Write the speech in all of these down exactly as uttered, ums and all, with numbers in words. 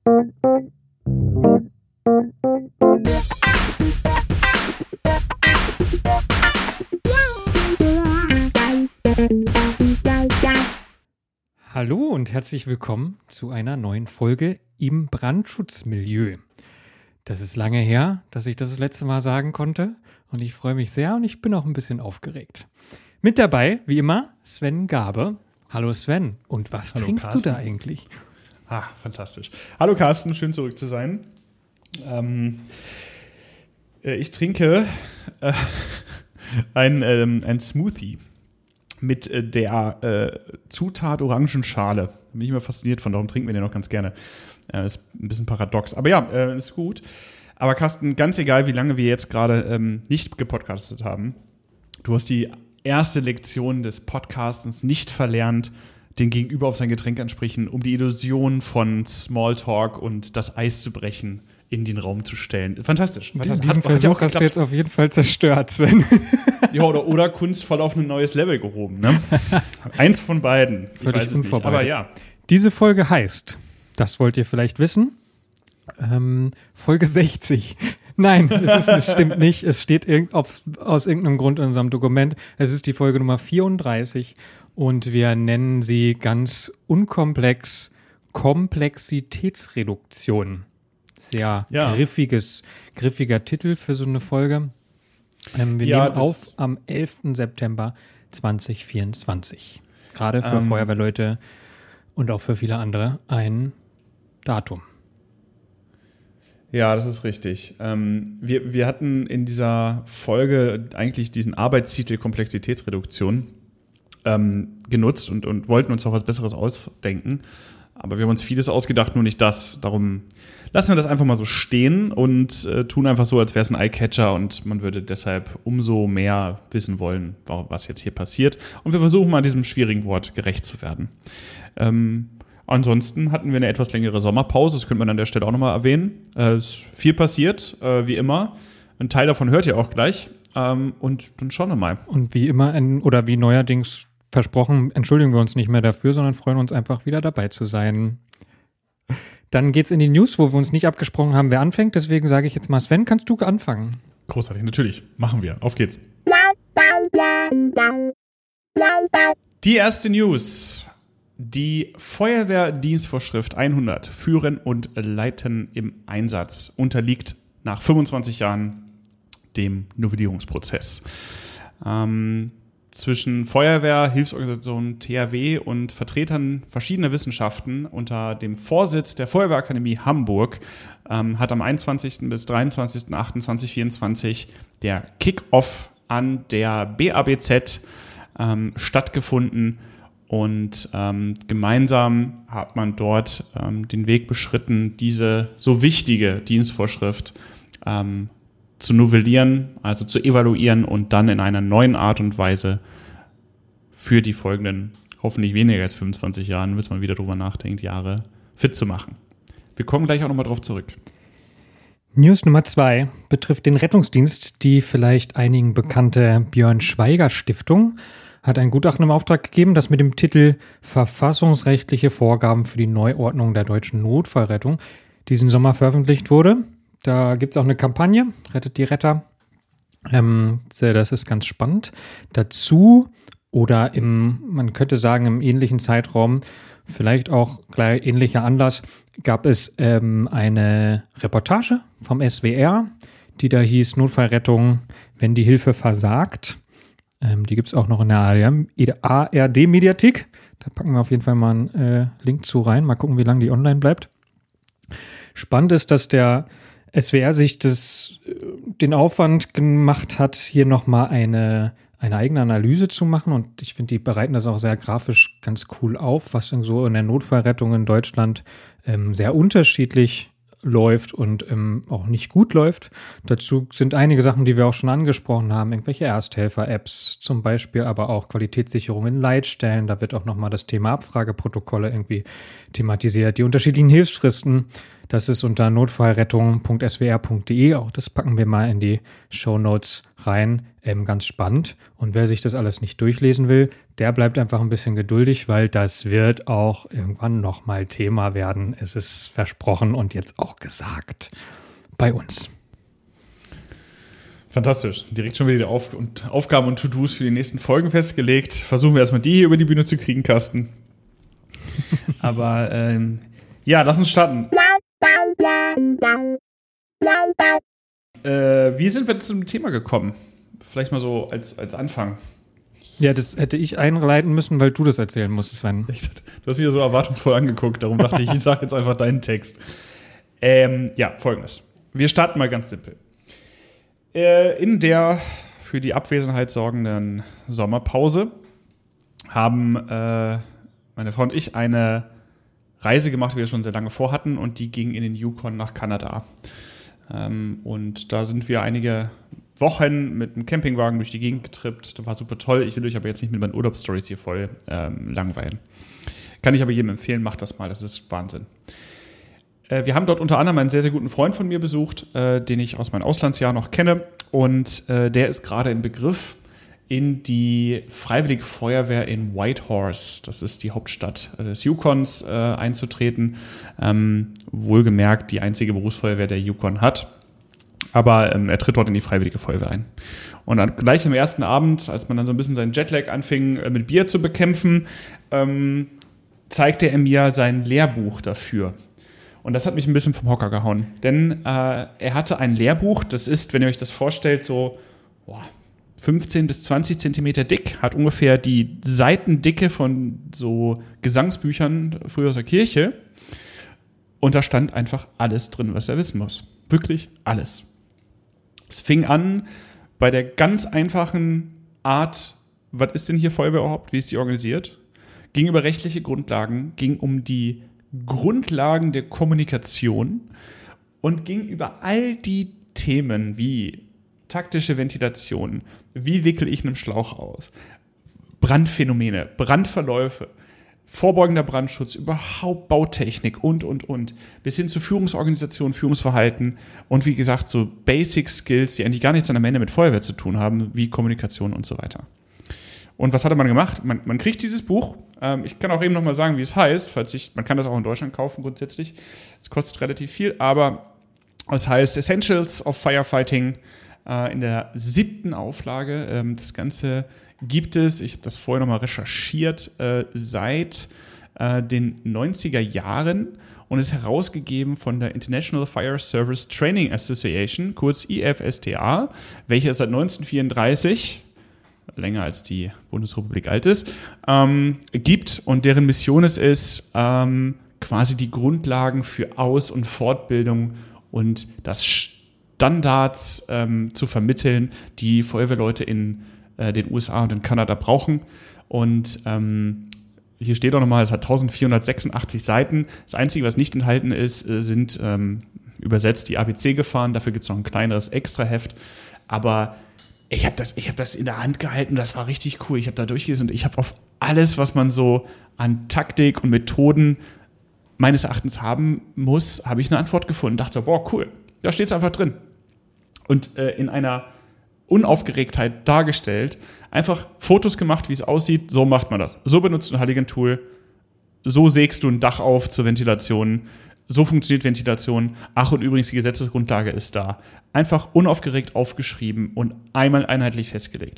Hallo und herzlich willkommen zu einer neuen Folge im Brandschutzmilieu. Das ist lange her, dass ich das das letzte Mal sagen konnte und ich freue mich sehr und ich bin auch ein bisschen aufgeregt. Mit dabei, wie immer, Sven Gabe. Hallo Sven, und was Hallo, trinkst Carsten. Du da eigentlich? Ah, fantastisch. Hallo Carsten, schön zurück zu sein. Ähm, äh, ich trinke äh, ein, ähm, ein Smoothie mit äh, der äh, Zutat Orangenschale. Da bin ich immer fasziniert von, darum trinken wir den auch ganz gerne. Äh, ist ein bisschen paradox, aber ja, äh, ist gut. Aber Carsten, ganz egal, wie lange wir jetzt gerade ähm, nicht gepodcastet haben, du hast die erste Lektion des Podcastens nicht verlernt, den Gegenüber auf sein Getränk ansprechen, um die Illusion von Smalltalk und das Eis zu brechen, in den Raum zu stellen. Fantastisch. Fantastisch. Diesen hat, Versuch hat hast du jetzt auf jeden Fall zerstört, Sven. Ja, oder, oder kunstvoll auf ein neues Level gehoben. Ne? Eins von beiden. Ich Völlig weiß es nicht, aber ja. Diese Folge heißt, das wollt ihr vielleicht wissen, ähm, Folge sechzig. Nein, es, ist, es stimmt nicht. Es steht irg- auf, aus irgendeinem Grund in unserem Dokument. Es ist die Folge Nummer vierunddreißig und wir nennen sie ganz unkomplex Komplexitätsreduktion. Sehr ja. griffiges, griffiger Titel für so eine Folge. Ähm, wir ja, nehmen auf am elften September zweitausendvierundzwanzig. Gerade für ähm, Feuerwehrleute und auch für viele andere ein Datum. Ja, das ist richtig. Ähm, wir, wir hatten in dieser Folge eigentlich diesen Arbeitstitel Komplexitätsreduktion ähm, genutzt und, und wollten uns auch was Besseres ausdenken. Aber wir haben uns vieles ausgedacht, nur nicht das. Darum lassen wir das einfach mal so stehen und äh, tun einfach so, als wäre es ein Eyecatcher und man würde deshalb umso mehr wissen wollen, was jetzt hier passiert. Und wir versuchen mal diesem schwierigen Wort gerecht zu werden. Ähm, ansonsten hatten wir eine etwas längere Sommerpause, das könnte man an der Stelle auch nochmal erwähnen. Es äh, ist viel passiert, äh, wie immer. Ein Teil davon hört ihr auch gleich. Ähm, und dann schauen wir mal. Und wie immer, ein, oder wie neuerdings versprochen, entschuldigen wir uns nicht mehr dafür, sondern freuen uns einfach wieder dabei zu sein. Dann geht's in die News, wo wir uns nicht abgesprochen haben, wer anfängt. Deswegen sage ich jetzt mal, Sven, kannst du anfangen? Großartig, natürlich. Machen wir. Auf geht's. Die erste News. Die Feuerwehrdienstvorschrift hundert, Führen und Leiten im Einsatz, unterliegt nach fünfundzwanzig Jahren dem Novellierungsprozess. Ähm, Zwischen Feuerwehr, Hilfsorganisationen, T H W und Vertretern verschiedener Wissenschaften unter dem Vorsitz der Feuerwehrakademie Hamburg ähm, hat am einundzwanzigsten bis dreiundzwanzigsten achten zweitausendvierundzwanzig der Kick-Off an der B A B Z ähm, stattgefunden und ähm, gemeinsam hat man dort ähm, den Weg beschritten, diese so wichtige Dienstvorschrift ähm, zu novellieren, also zu evaluieren und dann in einer neuen Art und Weise für die folgenden, hoffentlich weniger als fünfundzwanzig Jahren, bis man wieder drüber nachdenkt, Jahre fit zu machen. Wir kommen gleich auch nochmal drauf zurück. News Nummer zwei betrifft den Rettungsdienst. Die vielleicht einigen bekannte Björn Schweiger Stiftung hat ein Gutachten im Auftrag gegeben, das mit dem Titel Verfassungsrechtliche Vorgaben für die Neuordnung der deutschen Notfallrettung diesen Sommer veröffentlicht wurde. Da gibt es auch eine Kampagne, Rettet die Retter. Ähm, das ist ganz spannend. Dazu oder im, man könnte sagen, im ähnlichen Zeitraum, vielleicht auch gleich ähnlicher Anlass, gab es ähm, eine Reportage vom S W R, die da hieß Notfallrettung, wenn die Hilfe versagt. Ähm, die gibt es auch noch in der A R D-Mediathek. Da packen wir auf jeden Fall mal einen äh, Link zu rein. Mal gucken, wie lange die online bleibt. Spannend ist, dass der S W R sich das, den Aufwand gemacht hat, hier nochmal eine, eine eigene Analyse zu machen. Und ich finde, die bereiten das auch sehr grafisch ganz cool auf, was denn so in der Notfallrettung in Deutschland ähm, sehr unterschiedlich läuft und ähm, auch nicht gut läuft. Dazu sind einige Sachen, die wir auch schon angesprochen haben, irgendwelche Ersthelfer-Apps zum Beispiel, aber auch Qualitätssicherung in Leitstellen. Da wird auch nochmal das Thema Abfrageprotokolle irgendwie thematisiert, die unterschiedlichen Hilfsfristen. Das ist unter notfallrettung punkt s w r punkt d e. Auch das packen wir mal in die Shownotes rein. Ähm, ganz spannend. Und wer sich das alles nicht durchlesen will, der bleibt einfach ein bisschen geduldig, weil das wird auch irgendwann nochmal Thema werden. Es ist versprochen und jetzt auch gesagt bei uns. Fantastisch. Direkt schon wieder die Auf- und Aufgaben und To-Dos für die nächsten Folgen festgelegt. Versuchen wir erstmal die hier über die Bühne zu kriegen, Carsten. Aber ähm, ja, lass uns starten. Äh, wie sind wir zum Thema gekommen? Vielleicht mal so als, als Anfang. Ja, das hätte ich einleiten müssen, weil du das erzählen musstest, Sven. Du hast wieder so erwartungsvoll angeguckt, darum dachte ich, ich sage jetzt einfach deinen Text. Ähm, ja, folgendes. Wir starten mal ganz simpel. Äh, in der für die Abwesenheit sorgenden Sommerpause haben äh, meine Frau und ich eine Reise gemacht, die wir schon sehr lange vorhatten, und die ging in den Yukon nach Kanada. Ähm, und da sind wir einige Wochen mit einem Campingwagen durch die Gegend getrippt. Das war super toll. Ich will euch aber jetzt nicht mit meinen Urlaubsstories hier voll ähm, langweilen. Kann ich aber jedem empfehlen, macht das mal, das ist Wahnsinn. Äh, wir haben dort unter anderem einen sehr, sehr guten Freund von mir besucht, äh, den ich aus meinem Auslandsjahr noch kenne. Und äh, der ist gerade im Begriff, in die Freiwillige Feuerwehr in Whitehorse, das ist die Hauptstadt des Yukons, äh, einzutreten. Ähm, wohlgemerkt die einzige Berufsfeuerwehr, der Yukon hat. Aber ähm, er tritt dort in die Freiwillige Feuerwehr ein. Und dann gleich am ersten Abend, als man dann so ein bisschen seinen Jetlag anfing, äh, mit Bier zu bekämpfen, ähm, zeigte er mir sein Lehrbuch dafür. Und das hat mich ein bisschen vom Hocker gehauen. Denn äh, er hatte ein Lehrbuch, das ist, wenn ihr euch das vorstellt, so boah, fünfzehn bis zwanzig Zentimeter dick, hat ungefähr die Seitendicke von so Gesangsbüchern früher aus der Kirche. Und da stand einfach alles drin, was er wissen muss. Wirklich alles. Es fing an bei der ganz einfachen Art, was ist denn hier Feuerwehr überhaupt, wie ist sie organisiert? Ging über rechtliche Grundlagen, ging um die Grundlagen der Kommunikation und ging über all die Themen wie taktische Ventilation, wie wickele ich einen Schlauch aus, Brandphänomene, Brandverläufe, vorbeugender Brandschutz, überhaupt Bautechnik und, und, und, bis hin zu Führungsorganisation, Führungsverhalten und wie gesagt so Basic Skills, die eigentlich gar nichts am Ende mit Feuerwehr zu tun haben, wie Kommunikation und so weiter. Und was hatte man gemacht? Man, man kriegt dieses Buch, ähm, ich kann auch eben nochmal sagen, wie es heißt, falls ich, man kann das auch in Deutschland kaufen grundsätzlich, es kostet relativ viel, aber es heißt Essentials of Firefighting, äh, in der siebten Auflage. Ähm, das Ganze gibt es, ich habe das vorher nochmal recherchiert, äh, seit äh, den neunziger Jahren und ist herausgegeben von der International Fire Service Training Association, kurz I F S T A, welche seit neunzehnhundertvierunddreißig, länger als die Bundesrepublik alt ist, ähm, gibt und deren Mission es ist, ähm, quasi die Grundlagen für Aus- und Fortbildung und das Standards ähm, zu vermitteln, die Feuerwehrleute in äh, den U S A und in Kanada brauchen. Und ähm, hier steht auch nochmal, es hat eintausendvierhundertsechsundachtzig Seiten. Das Einzige, was nicht enthalten ist, äh, sind ähm, übersetzt die A B C-Gefahren. Dafür gibt es noch ein kleineres Extraheft. Aber ich habe das, ich hab das in der Hand gehalten, das war richtig cool. Ich habe da durchgelesen und ich habe auf alles, was man so an Taktik und Methoden meines Erachtens haben muss, habe ich eine Antwort gefunden. Dachte so, boah, cool, da steht es einfach drin. Und äh, in einer Unaufgeregtheit dargestellt, einfach Fotos gemacht, wie es aussieht, so macht man das. So benutzt du ein Halligan-Tool, so sägst du ein Dach auf zur Ventilation, so funktioniert Ventilation. Ach, und übrigens, die Gesetzesgrundlage ist da. Einfach unaufgeregt aufgeschrieben und einmal einheitlich festgelegt.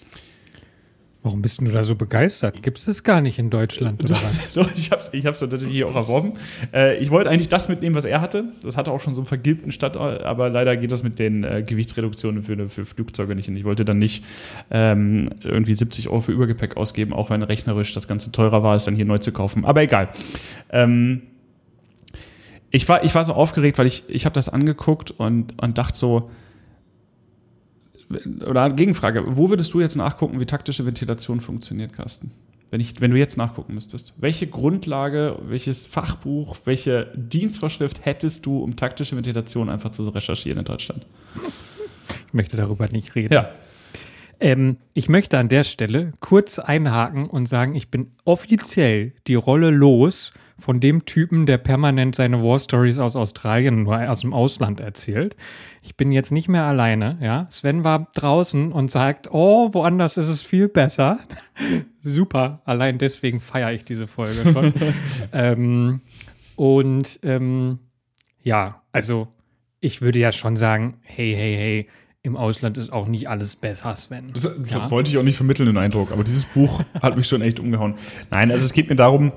Warum bist du da so begeistert? Gibt es das gar nicht in Deutschland oder was? Doch, ich habe es ich hab's tatsächlich hier auch erworben. Äh, ich wollte eigentlich das mitnehmen, was er hatte. Das hatte auch schon so einen vergilbten Stadt, aber leider geht das mit den äh, Gewichtsreduktionen für, für Flugzeuge nicht. Und ich wollte dann nicht ähm, irgendwie siebzig Euro für Übergepäck ausgeben, auch wenn rechnerisch das Ganze teurer war, es dann hier neu zu kaufen. Aber egal. Ähm, ich, war, ich war so aufgeregt, weil ich, ich habe das angeguckt und, und dachte so, oder Gegenfrage, wo würdest du jetzt nachgucken, wie taktische Ventilation funktioniert, Carsten? Wenn, ich, wenn du jetzt nachgucken müsstest. Welche Grundlage, welches Fachbuch, welche Dienstvorschrift hättest du, um taktische Ventilation einfach zu recherchieren in Deutschland? Ich möchte darüber nicht reden. Ja. Ähm, ich möchte an der Stelle kurz einhaken und sagen, ich bin offiziell die Rolle los von dem Typen, der permanent seine War Stories aus Australien, nur aus dem Ausland erzählt. Ich bin jetzt nicht mehr alleine, ja. Sven war draußen und sagt, oh, woanders ist es viel besser. Super, allein deswegen feiere ich diese Folge schon. ähm, und ähm, ja, also ich würde ja schon sagen, hey, hey, hey, im Ausland ist auch nicht alles besser, Sven. Das, das ja? wollte ich auch nicht vermitteln, den Eindruck, aber dieses Buch hat mich schon echt umgehauen. Nein, also es geht mir darum,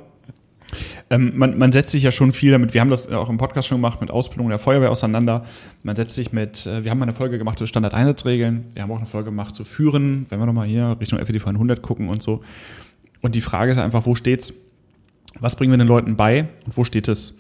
ähm, man, man setzt sich ja schon viel damit, wir haben das auch im Podcast schon gemacht, mit Ausbildung der Feuerwehr auseinander. Man setzt sich mit, äh, wir haben mal eine Folge gemacht zu Standardeinsatzregeln, wir haben auch eine Folge gemacht zu Führen, wenn wir nochmal hier Richtung F E D V hundert gucken und so. Und die Frage ist einfach, wo steht's? Was bringen wir den Leuten bei und wo steht es?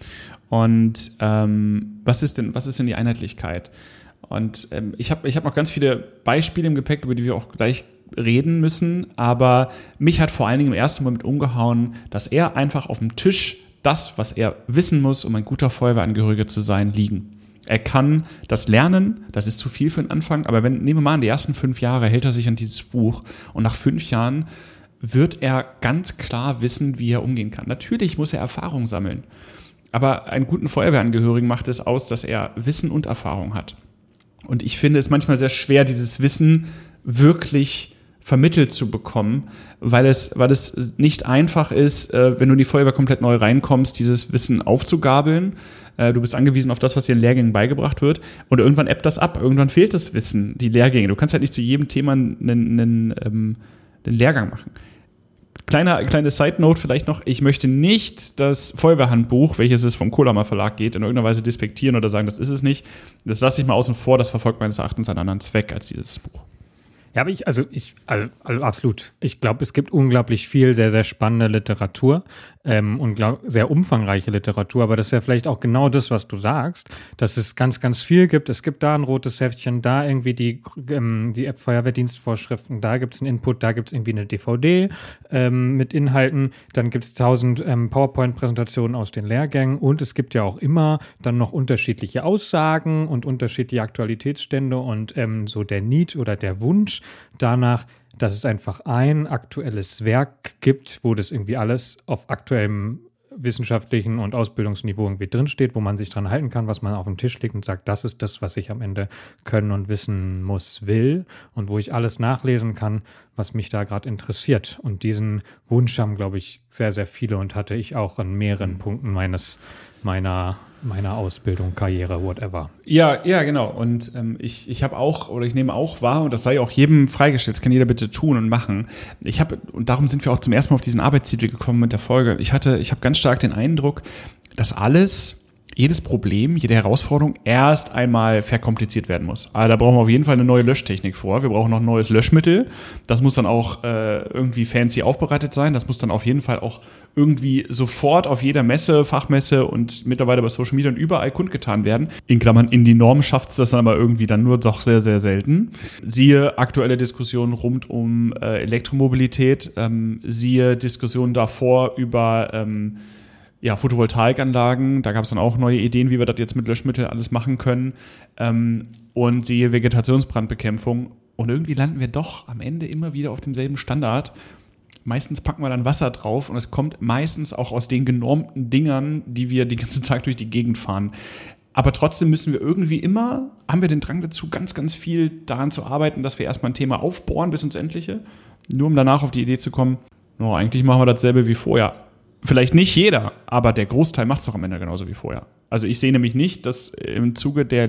Und ähm, was ist denn, was ist denn die Einheitlichkeit? Und ähm, ich habe ich hab noch ganz viele Beispiele im Gepäck, über die wir auch gleich reden müssen, aber mich hat vor allen Dingen im ersten Moment umgehauen, dass er einfach auf dem Tisch das, was er wissen muss, um ein guter Feuerwehrangehöriger zu sein, liegen. Er kann das lernen, das ist zu viel für den Anfang, aber wenn, nehmen wir mal an, die ersten fünf Jahre hält er sich an dieses Buch und nach fünf Jahren wird er ganz klar wissen, wie er umgehen kann. Natürlich muss er Erfahrung sammeln, aber einen guten Feuerwehrangehörigen macht es aus, dass er Wissen und Erfahrung hat. Und ich finde es manchmal sehr schwer, dieses Wissen wirklich vermittelt zu bekommen, weil es, weil es nicht einfach ist, wenn du in die Feuerwehr komplett neu reinkommst, dieses Wissen aufzugabeln. Du bist angewiesen auf das, was dir in Lehrgängen beigebracht wird. Und irgendwann ebbt das ab. Irgendwann fehlt das Wissen, die Lehrgänge. Du kannst halt nicht zu jedem Thema einen, einen, einen Lehrgang machen. Kleine, kleine Side-Note vielleicht noch, ich möchte nicht das Feuerwehrhandbuch, welches es vom Kohlhammer Verlag geht, in irgendeiner Weise despektieren oder sagen, das ist es nicht. Das lasse ich mal außen vor, das verfolgt meines Erachtens einen anderen Zweck als dieses Buch. Ja, aber ich, also ich, also, also absolut. Ich glaube, es gibt unglaublich viel sehr, sehr spannende Literatur ähm, und glaub, sehr umfangreiche Literatur, aber das ist ja vielleicht auch genau das, was du sagst, dass es ganz, ganz viel gibt. Es gibt da ein rotes Heftchen, da irgendwie die, ähm, die Feuerwehrdienstvorschriften, da gibt es einen Input, da gibt es irgendwie eine D V D ähm, mit Inhalten, dann gibt es tausend ähm, PowerPoint-Präsentationen aus den Lehrgängen und es gibt ja auch immer dann noch unterschiedliche Aussagen und unterschiedliche Aktualitätsstände und ähm, so der Need oder der Wunsch danach, dass es einfach ein aktuelles Werk gibt, wo das irgendwie alles auf aktuellem wissenschaftlichen und Ausbildungsniveau irgendwie drinsteht, wo man sich dran halten kann, was man auf den Tisch legt und sagt, das ist das, was ich am Ende können und wissen muss, will und wo ich alles nachlesen kann, was mich da gerade interessiert. Und diesen Wunsch haben, glaube ich, sehr, sehr viele und hatte ich auch an mehreren Punkten meines, meiner meiner Ausbildung, Karriere, whatever. Ja, ja, genau. Und ähm, ich, ich habe auch, oder ich nehme auch wahr, und das sei auch jedem freigestellt, das kann jeder bitte tun und machen. Ich habe, und darum sind wir auch zum ersten Mal auf diesen Arbeitstitel gekommen mit der Folge. Ich hatte, ich habe ganz stark den Eindruck, dass alles, jedes Problem, jede Herausforderung erst einmal verkompliziert werden muss. Aber da brauchen wir auf jeden Fall eine neue Löschtechnik vor. Wir brauchen noch ein neues Löschmittel. Das muss dann auch äh, irgendwie fancy aufbereitet sein. Das muss dann auf jeden Fall auch irgendwie sofort auf jeder Messe, Fachmesse und mittlerweile bei Social Media und überall kundgetan werden. In Klammern, in die Norm schafft es das dann aber irgendwie dann nur doch sehr, sehr selten. Siehe aktuelle Diskussionen rund um äh, Elektromobilität. Ähm, siehe Diskussionen davor über ähm, ja, Photovoltaikanlagen, da gab es dann auch neue Ideen, wie wir das jetzt mit Löschmittel alles machen können. Ähm, und siehe Vegetationsbrandbekämpfung. Und irgendwie landen wir doch am Ende immer wieder auf demselben Standard. Meistens packen wir dann Wasser drauf und es kommt meistens auch aus den genormten Dingern, die wir den ganzen Tag durch die Gegend fahren. Aber trotzdem müssen wir irgendwie immer, haben wir den Drang dazu, ganz, ganz viel daran zu arbeiten, dass wir erstmal ein Thema aufbohren bis ins Endliche, nur um danach auf die Idee zu kommen, no, eigentlich machen wir dasselbe wie vorher. Vielleicht nicht jeder, aber der Großteil macht es doch am Ende genauso wie vorher. Also ich sehe nämlich nicht, dass im Zuge der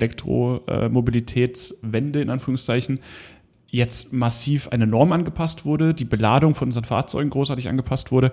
Elektromobilitätswende in Anführungszeichen jetzt massiv eine Norm angepasst wurde, die Beladung von unseren Fahrzeugen großartig angepasst wurde,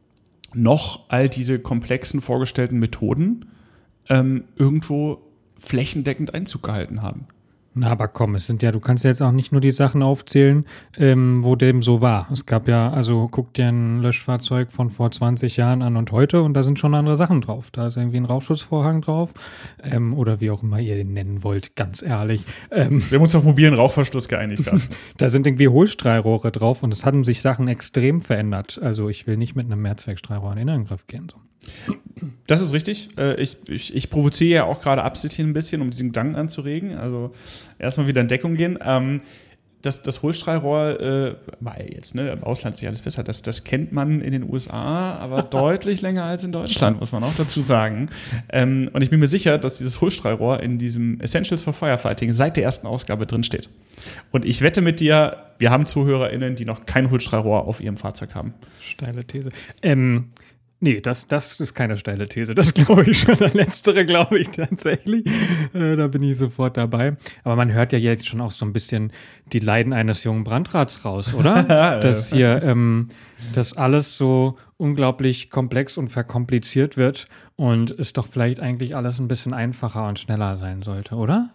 noch all diese komplexen vorgestellten Methoden ähm, irgendwo flächendeckend Einzug gehalten haben. Na, aber komm, es sind ja, du kannst ja jetzt auch nicht nur die Sachen aufzählen, ähm, wo dem so war. Es gab ja, also guck dir ein Löschfahrzeug von vor zwanzig Jahren an und heute und da sind schon andere Sachen drauf. Da ist irgendwie ein Rauchschutzvorhang drauf ähm, oder wie auch immer ihr den nennen wollt, ganz ehrlich. Ähm, Wir haben uns auf mobilen Rauchverschluss geeinigt, Carsten. Da sind irgendwie Hohlstrahlrohre drauf und es haben sich Sachen extrem verändert. Also ich will nicht mit einem Mehrzweckstrahlrohr in den Innengriff gehen. So. Das ist richtig. Ich, ich, ich provoziere ja auch gerade absichtlich ein bisschen, um diesen Gedanken anzuregen. Also erstmal wieder in Deckung gehen. Ähm, das, das Hohlstrahlrohr, äh, weil jetzt, ne, im Ausland ist ja alles besser, das, das kennt man in den U S A, aber deutlich länger als in Deutschland, muss man auch dazu sagen. Ähm, und ich bin mir sicher, dass dieses Hohlstrahlrohr in diesem Essentials for Firefighting seit der ersten Ausgabe drin steht. Und ich wette mit dir, wir haben ZuhörerInnen, die noch kein Hohlstrahlrohr auf ihrem Fahrzeug haben. Steile These. Ähm, nee, das, das ist keine steile These. Das glaube ich schon. Das Letztere glaube ich tatsächlich. Äh, da bin ich sofort dabei. Aber man hört ja jetzt schon auch so ein bisschen die Leiden eines jungen Brandrats raus, oder? Dass hier ähm, das alles so unglaublich komplex und verkompliziert wird und es doch vielleicht eigentlich alles ein bisschen einfacher und schneller sein sollte, oder?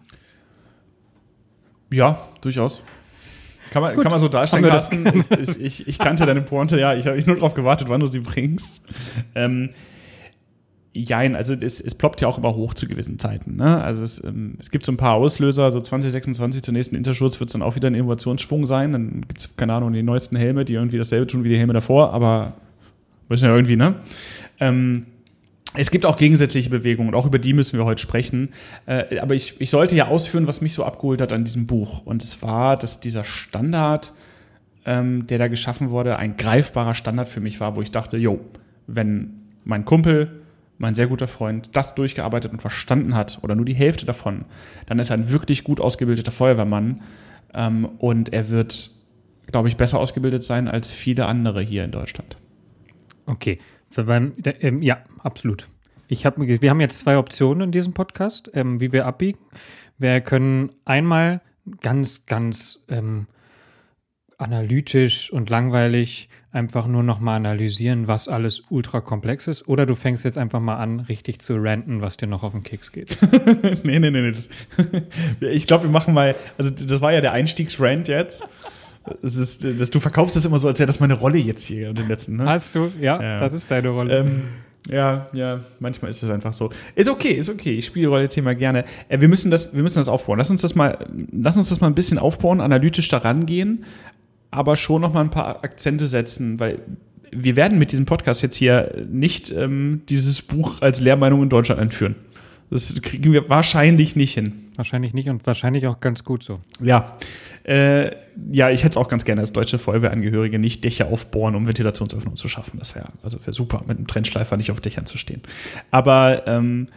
Ja, durchaus. Kann man, kann man so darstellen lassen. Ich, ich, ich kannte deine Pointe, ja. Ich habe nur darauf gewartet, wann du sie bringst. Ähm, Jein, also es, es ploppt ja auch immer hoch zu gewissen Zeiten. Ne? Also es, ähm, es gibt so ein paar Auslöser, so zwanzig sechsundzwanzig zur nächsten Interschutz wird es dann auch wieder ein Innovationsschwung sein. Dann gibt es, keine Ahnung, die neuesten Helme, die irgendwie dasselbe tun wie die Helme davor, aber müssen ja irgendwie, ne? Ähm, Es gibt auch gegensätzliche Bewegungen und auch über die müssen wir heute sprechen. Äh, aber ich, ich sollte ja ausführen, was mich so abgeholt hat an diesem Buch. Und es war, dass dieser Standard, ähm, der da geschaffen wurde, ein greifbarer Standard für mich war, wo ich dachte, jo, wenn mein Kumpel, mein sehr guter Freund, das durchgearbeitet und verstanden hat oder nur die Hälfte davon, dann ist er ein wirklich gut ausgebildeter Feuerwehrmann. Ähm, und er wird, glaube ich, besser ausgebildet sein als viele andere hier in Deutschland. Okay. Ja, absolut. Ich hab, wir haben jetzt zwei Optionen in diesem Podcast, ähm, wie wir abbiegen. Wir können einmal ganz, ganz ähm, analytisch und langweilig einfach nur nochmal analysieren, was alles ultra komplex ist. Oder du fängst jetzt einfach mal an, richtig zu ranten, was dir noch auf den Keks geht. nee, nee, nee. nee das, ich glaube, wir machen mal, also das war ja der Einstiegsrant jetzt. Das ist, das, du verkaufst das immer so, als wäre das meine Rolle jetzt hier in den letzten. Ne? Hast du? Ja, ja, das ist deine Rolle. Ähm, ja, ja, manchmal ist es einfach so. Ist okay, ist okay. Ich spiele die Rolle jetzt hier mal gerne. Äh, wir müssen das, wir müssen das aufbauen. Lass uns das mal, lass uns das mal ein bisschen aufbauen, analytisch daran gehen, aber schon noch mal ein paar Akzente setzen, weil wir werden mit diesem Podcast jetzt hier nicht ähm, dieses Buch als Lehrmeinung in Deutschland einführen. Das kriegen wir wahrscheinlich nicht hin. Wahrscheinlich nicht und wahrscheinlich auch ganz gut so. Ja, äh, ja, ich hätte es auch ganz gerne als deutsche Feuerwehrangehörige nicht Dächer aufbohren, um Ventilationsöffnungen zu schaffen. Das wäre also wär super, mit einem Trennschleifer nicht auf Dächern zu stehen. Aber ähm,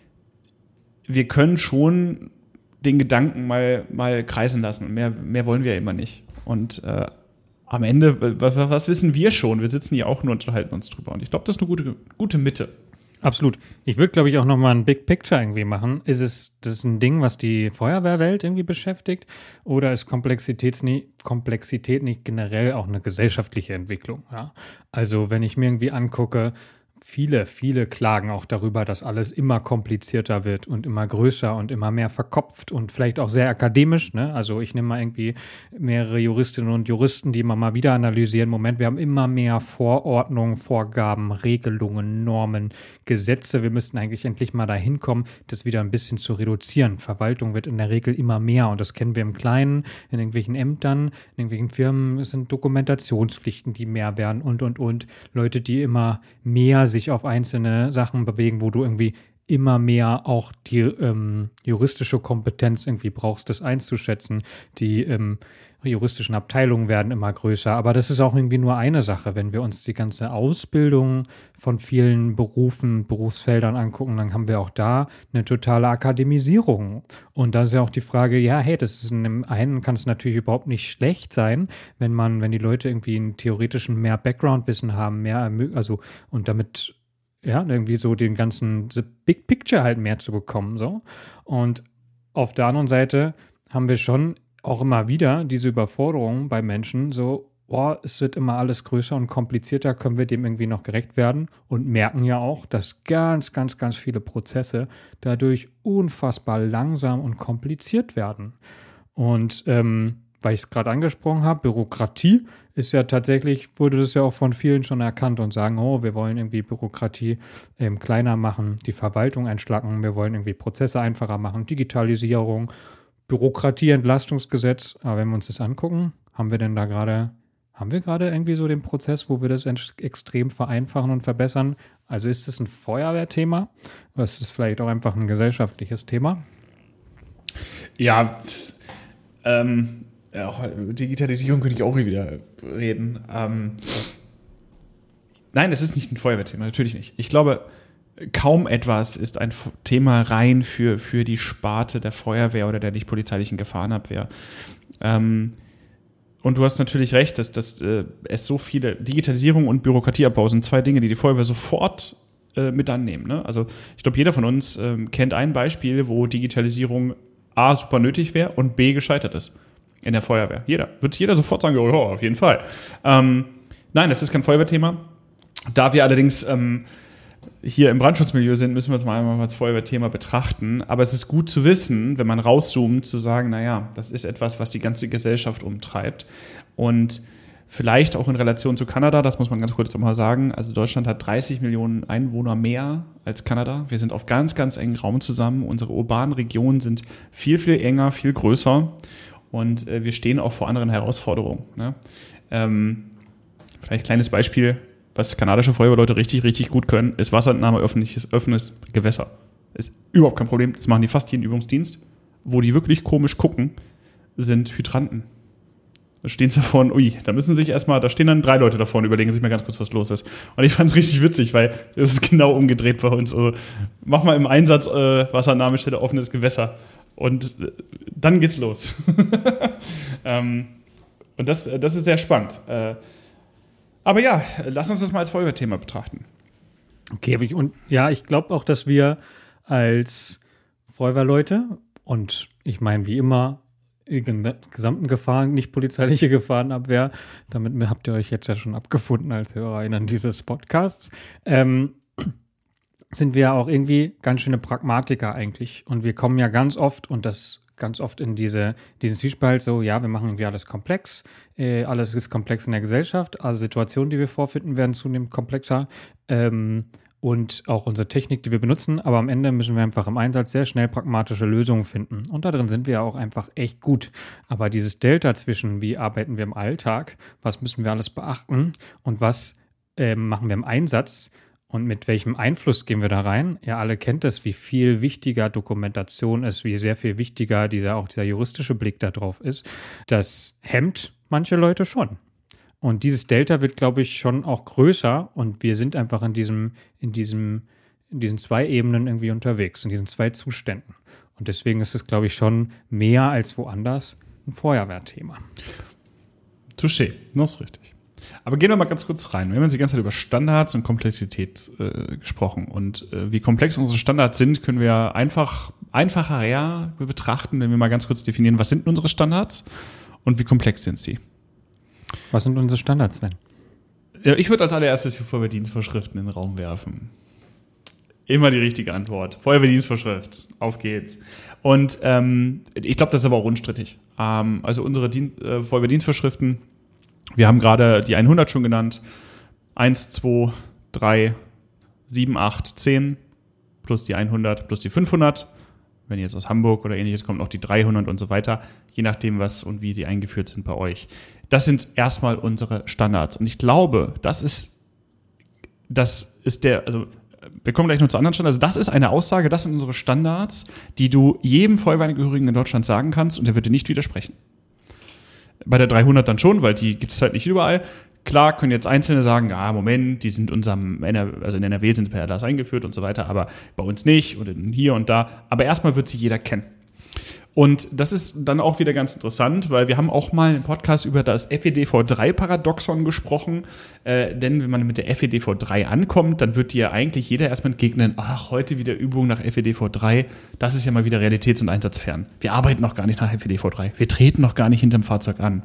wir können schon den Gedanken mal, mal kreisen lassen und mehr, mehr wollen wir ja immer nicht. Und äh, am Ende, was, was wissen wir schon? Wir sitzen hier auch nur und unterhalten uns drüber. Und ich glaube, das ist eine gute, gute Mitte. Absolut. Ich würde, glaube ich, auch nochmal ein Big Picture irgendwie machen. Ist es das ein Ding, was die Feuerwehrwelt irgendwie beschäftigt? Oder ist Komplexität nicht, Komplexität nicht generell auch eine gesellschaftliche Entwicklung? Ja? Also wenn ich mir irgendwie angucke, viele, viele klagen auch darüber, dass alles immer komplizierter wird und immer größer und immer mehr verkopft und vielleicht auch sehr akademisch. Ne? Also ich nehme mal irgendwie mehrere Juristinnen und Juristen, die immer mal wieder analysieren. Moment, wir haben immer mehr Vorordnungen, Vorgaben, Regelungen, Normen, Gesetze. Wir müssten eigentlich endlich mal dahin kommen, das wieder ein bisschen zu reduzieren. Verwaltung wird in der Regel immer mehr und das kennen wir im Kleinen, in irgendwelchen Ämtern, in irgendwelchen Firmen. Es sind Dokumentationspflichten, die mehr werden und, und, und. Leute, die immer mehr sich auf einzelne Sachen bewegen, wo du irgendwie immer mehr auch die ähm, juristische Kompetenz irgendwie brauchst, das einzuschätzen. Die ähm, juristischen Abteilungen werden immer größer, aber das ist auch irgendwie nur eine Sache. Wenn wir uns die ganze Ausbildung von vielen Berufen, Berufsfeldern angucken, dann haben wir auch da eine totale Akademisierung. Und da ist ja auch die Frage, ja, hey, das ist in dem einen kann es natürlich überhaupt nicht schlecht sein, wenn man, wenn die Leute irgendwie einen theoretischen mehr Background-Wissen haben, mehr, also und damit ja, irgendwie so den ganzen the Big Picture halt mehr zu bekommen, so. Und auf der anderen Seite haben wir schon auch immer wieder diese Überforderung bei Menschen, so, boah, es wird immer alles größer und komplizierter, können wir dem irgendwie noch gerecht werden und merken ja auch, dass ganz, ganz, ganz viele Prozesse dadurch unfassbar langsam und kompliziert werden. Und ähm, weil ich es gerade angesprochen habe, Bürokratie ist ja tatsächlich, wurde das ja auch von vielen schon erkannt und sagen, oh, wir wollen irgendwie Bürokratie ähm, kleiner machen, die Verwaltung entschlacken, wir wollen irgendwie Prozesse einfacher machen, Digitalisierung, Bürokratieentlastungsgesetz. Aber wenn wir uns das angucken, haben wir denn da gerade, haben wir gerade irgendwie so den Prozess, wo wir das ent- extrem vereinfachen und verbessern? Also ist das ein Feuerwehrthema oder ist es vielleicht auch einfach ein gesellschaftliches Thema? Ja, ähm, Ja, Digitalisierung könnte ich auch wieder reden. Ähm, nein, es ist nicht ein Feuerwehrthema, natürlich nicht. Ich glaube, kaum etwas ist ein Thema rein für, für die Sparte der Feuerwehr oder der nicht polizeilichen Gefahrenabwehr. Ähm, und du hast natürlich recht, dass, dass äh, es so viele Digitalisierung und Bürokratieabbau sind zwei Dinge, die die Feuerwehr sofort äh, mit annehmen. Ne? Also ich glaube, jeder von uns äh, kennt ein Beispiel, wo Digitalisierung A, super nötig wäre und B, gescheitert ist in der Feuerwehr. Jeder. Wird jeder sofort sagen, oh, auf jeden Fall. Ähm, nein, das ist kein Feuerwehrthema. Da wir allerdings ähm, hier im Brandschutzmilieu sind, müssen wir es mal einmal als Feuerwehrthema betrachten. Aber es ist gut zu wissen, wenn man rauszoomt, zu sagen, naja, das ist etwas, was die ganze Gesellschaft umtreibt. Und vielleicht auch in Relation zu Kanada, das muss man ganz kurz nochmal sagen. Also Deutschland hat dreißig Millionen Einwohner mehr als Kanada. Wir sind auf ganz, ganz engen Raum zusammen. Unsere urbanen Regionen sind viel, viel enger, viel größer. Und äh, wir stehen auch vor anderen Herausforderungen. Ne? Ähm, vielleicht ein kleines Beispiel, was kanadische Feuerwehrleute richtig, richtig gut können, ist Wasserentnahme, öffentliches, offenes Gewässer. Ist überhaupt kein Problem. Das machen die fast jeden Übungsdienst. Wo die wirklich komisch gucken, sind Hydranten. Da stehen sie davor, ui, da müssen sich erstmal, da stehen dann drei Leute davor und überlegen sich mal ganz kurz, was los ist. Und ich fand es richtig witzig, weil das ist genau umgedreht bei uns. Also mach mal im Einsatz äh, Wasserentnahmestelle, offenes Gewässer. Und äh, dann geht's los. ähm, und das, das ist sehr spannend. Äh, aber ja, lass uns das mal als Feuerwehrthema betrachten. Okay, und ja, ich glaube auch, dass wir als Feuerwehrleute und ich meine, wie immer, in der gesamten Gefahren, nicht polizeiliche Gefahrenabwehr, damit habt ihr euch jetzt ja schon abgefunden als HörerInnen dieses Podcasts, ähm, sind wir auch irgendwie ganz schöne Pragmatiker eigentlich. Und wir kommen ja ganz oft, und das ganz oft in diese, diesen Zwiespalt so, ja, wir machen irgendwie alles komplex, äh, alles ist komplex in der Gesellschaft, also Situationen, die wir vorfinden, werden zunehmend komplexer ähm, und auch unsere Technik, die wir benutzen, aber am Ende müssen wir einfach im Einsatz sehr schnell pragmatische Lösungen finden. Und da drin sind wir ja auch einfach echt gut. Aber dieses Delta zwischen, wie arbeiten wir im Alltag, was müssen wir alles beachten und was äh, machen wir im Einsatz, und mit welchem Einfluss gehen wir da rein? Ihr alle kennt es, wie viel wichtiger Dokumentation ist, wie sehr viel wichtiger dieser, auch dieser juristische Blick da drauf ist. Das hemmt manche Leute schon. Und dieses Delta wird, glaube ich, schon auch größer. Und wir sind einfach in diesem, in diesem, in diesen zwei Ebenen irgendwie unterwegs, in diesen zwei Zuständen. Und deswegen ist es, glaube ich, schon mehr als woanders ein Feuerwehrthema. Touché, das ist richtig. Aber gehen wir mal ganz kurz rein. Wir haben jetzt die ganze Zeit über Standards und Komplexität äh, gesprochen. Und äh, wie komplex unsere Standards sind, können wir einfach einfacher ja, betrachten, wenn wir mal ganz kurz definieren, was sind unsere Standards und wie komplex sind sie. Was sind unsere Standards, Sven? Ja, ich würde als allererstes die Feuerwehrdienstvorschriften in den Raum werfen. Immer die richtige Antwort. Feuerwehrdienstvorschrift. Auf geht's. Und ähm, ich glaube, das ist aber auch unstrittig. Ähm, also unsere Dien- äh, Feuerwehrdienstvorschriften, wir haben gerade die hundert schon genannt. eins, zwei, drei, sieben, acht, zehn plus die hundert plus die fünfhundert. Wenn ihr jetzt aus Hamburg oder ähnliches kommt, noch die dreihundert und so weiter. Je nachdem, was und wie sie eingeführt sind bei euch. Das sind erstmal unsere Standards. Und ich glaube, das ist, das ist der, also wir kommen gleich noch zu anderen Standards. Also das ist eine Aussage, das sind unsere Standards, die du jedem Feuerwehrangehörigen in Deutschland sagen kannst und der wird dir nicht widersprechen. Bei der dreihundert dann schon, weil die gibt es halt nicht überall. Klar können jetzt Einzelne sagen, ja, Moment, die sind unserem, also in N R W sind per Erlass eingeführt und so weiter, aber bei uns nicht oder hier und da. Aber erstmal wird sie jeder kennen. Und das ist dann auch wieder ganz interessant, weil wir haben auch mal im Podcast über das F E D V drei Paradoxon gesprochen. Äh, denn wenn man mit der F E D V drei ankommt, dann wird dir eigentlich jeder erstmal entgegnen, ach, heute wieder Übung nach F E D V drei, das ist ja mal wieder realitäts- und einsatzfern. Wir arbeiten noch gar nicht nach F E D V drei. Wir treten noch gar nicht hinterm Fahrzeug an.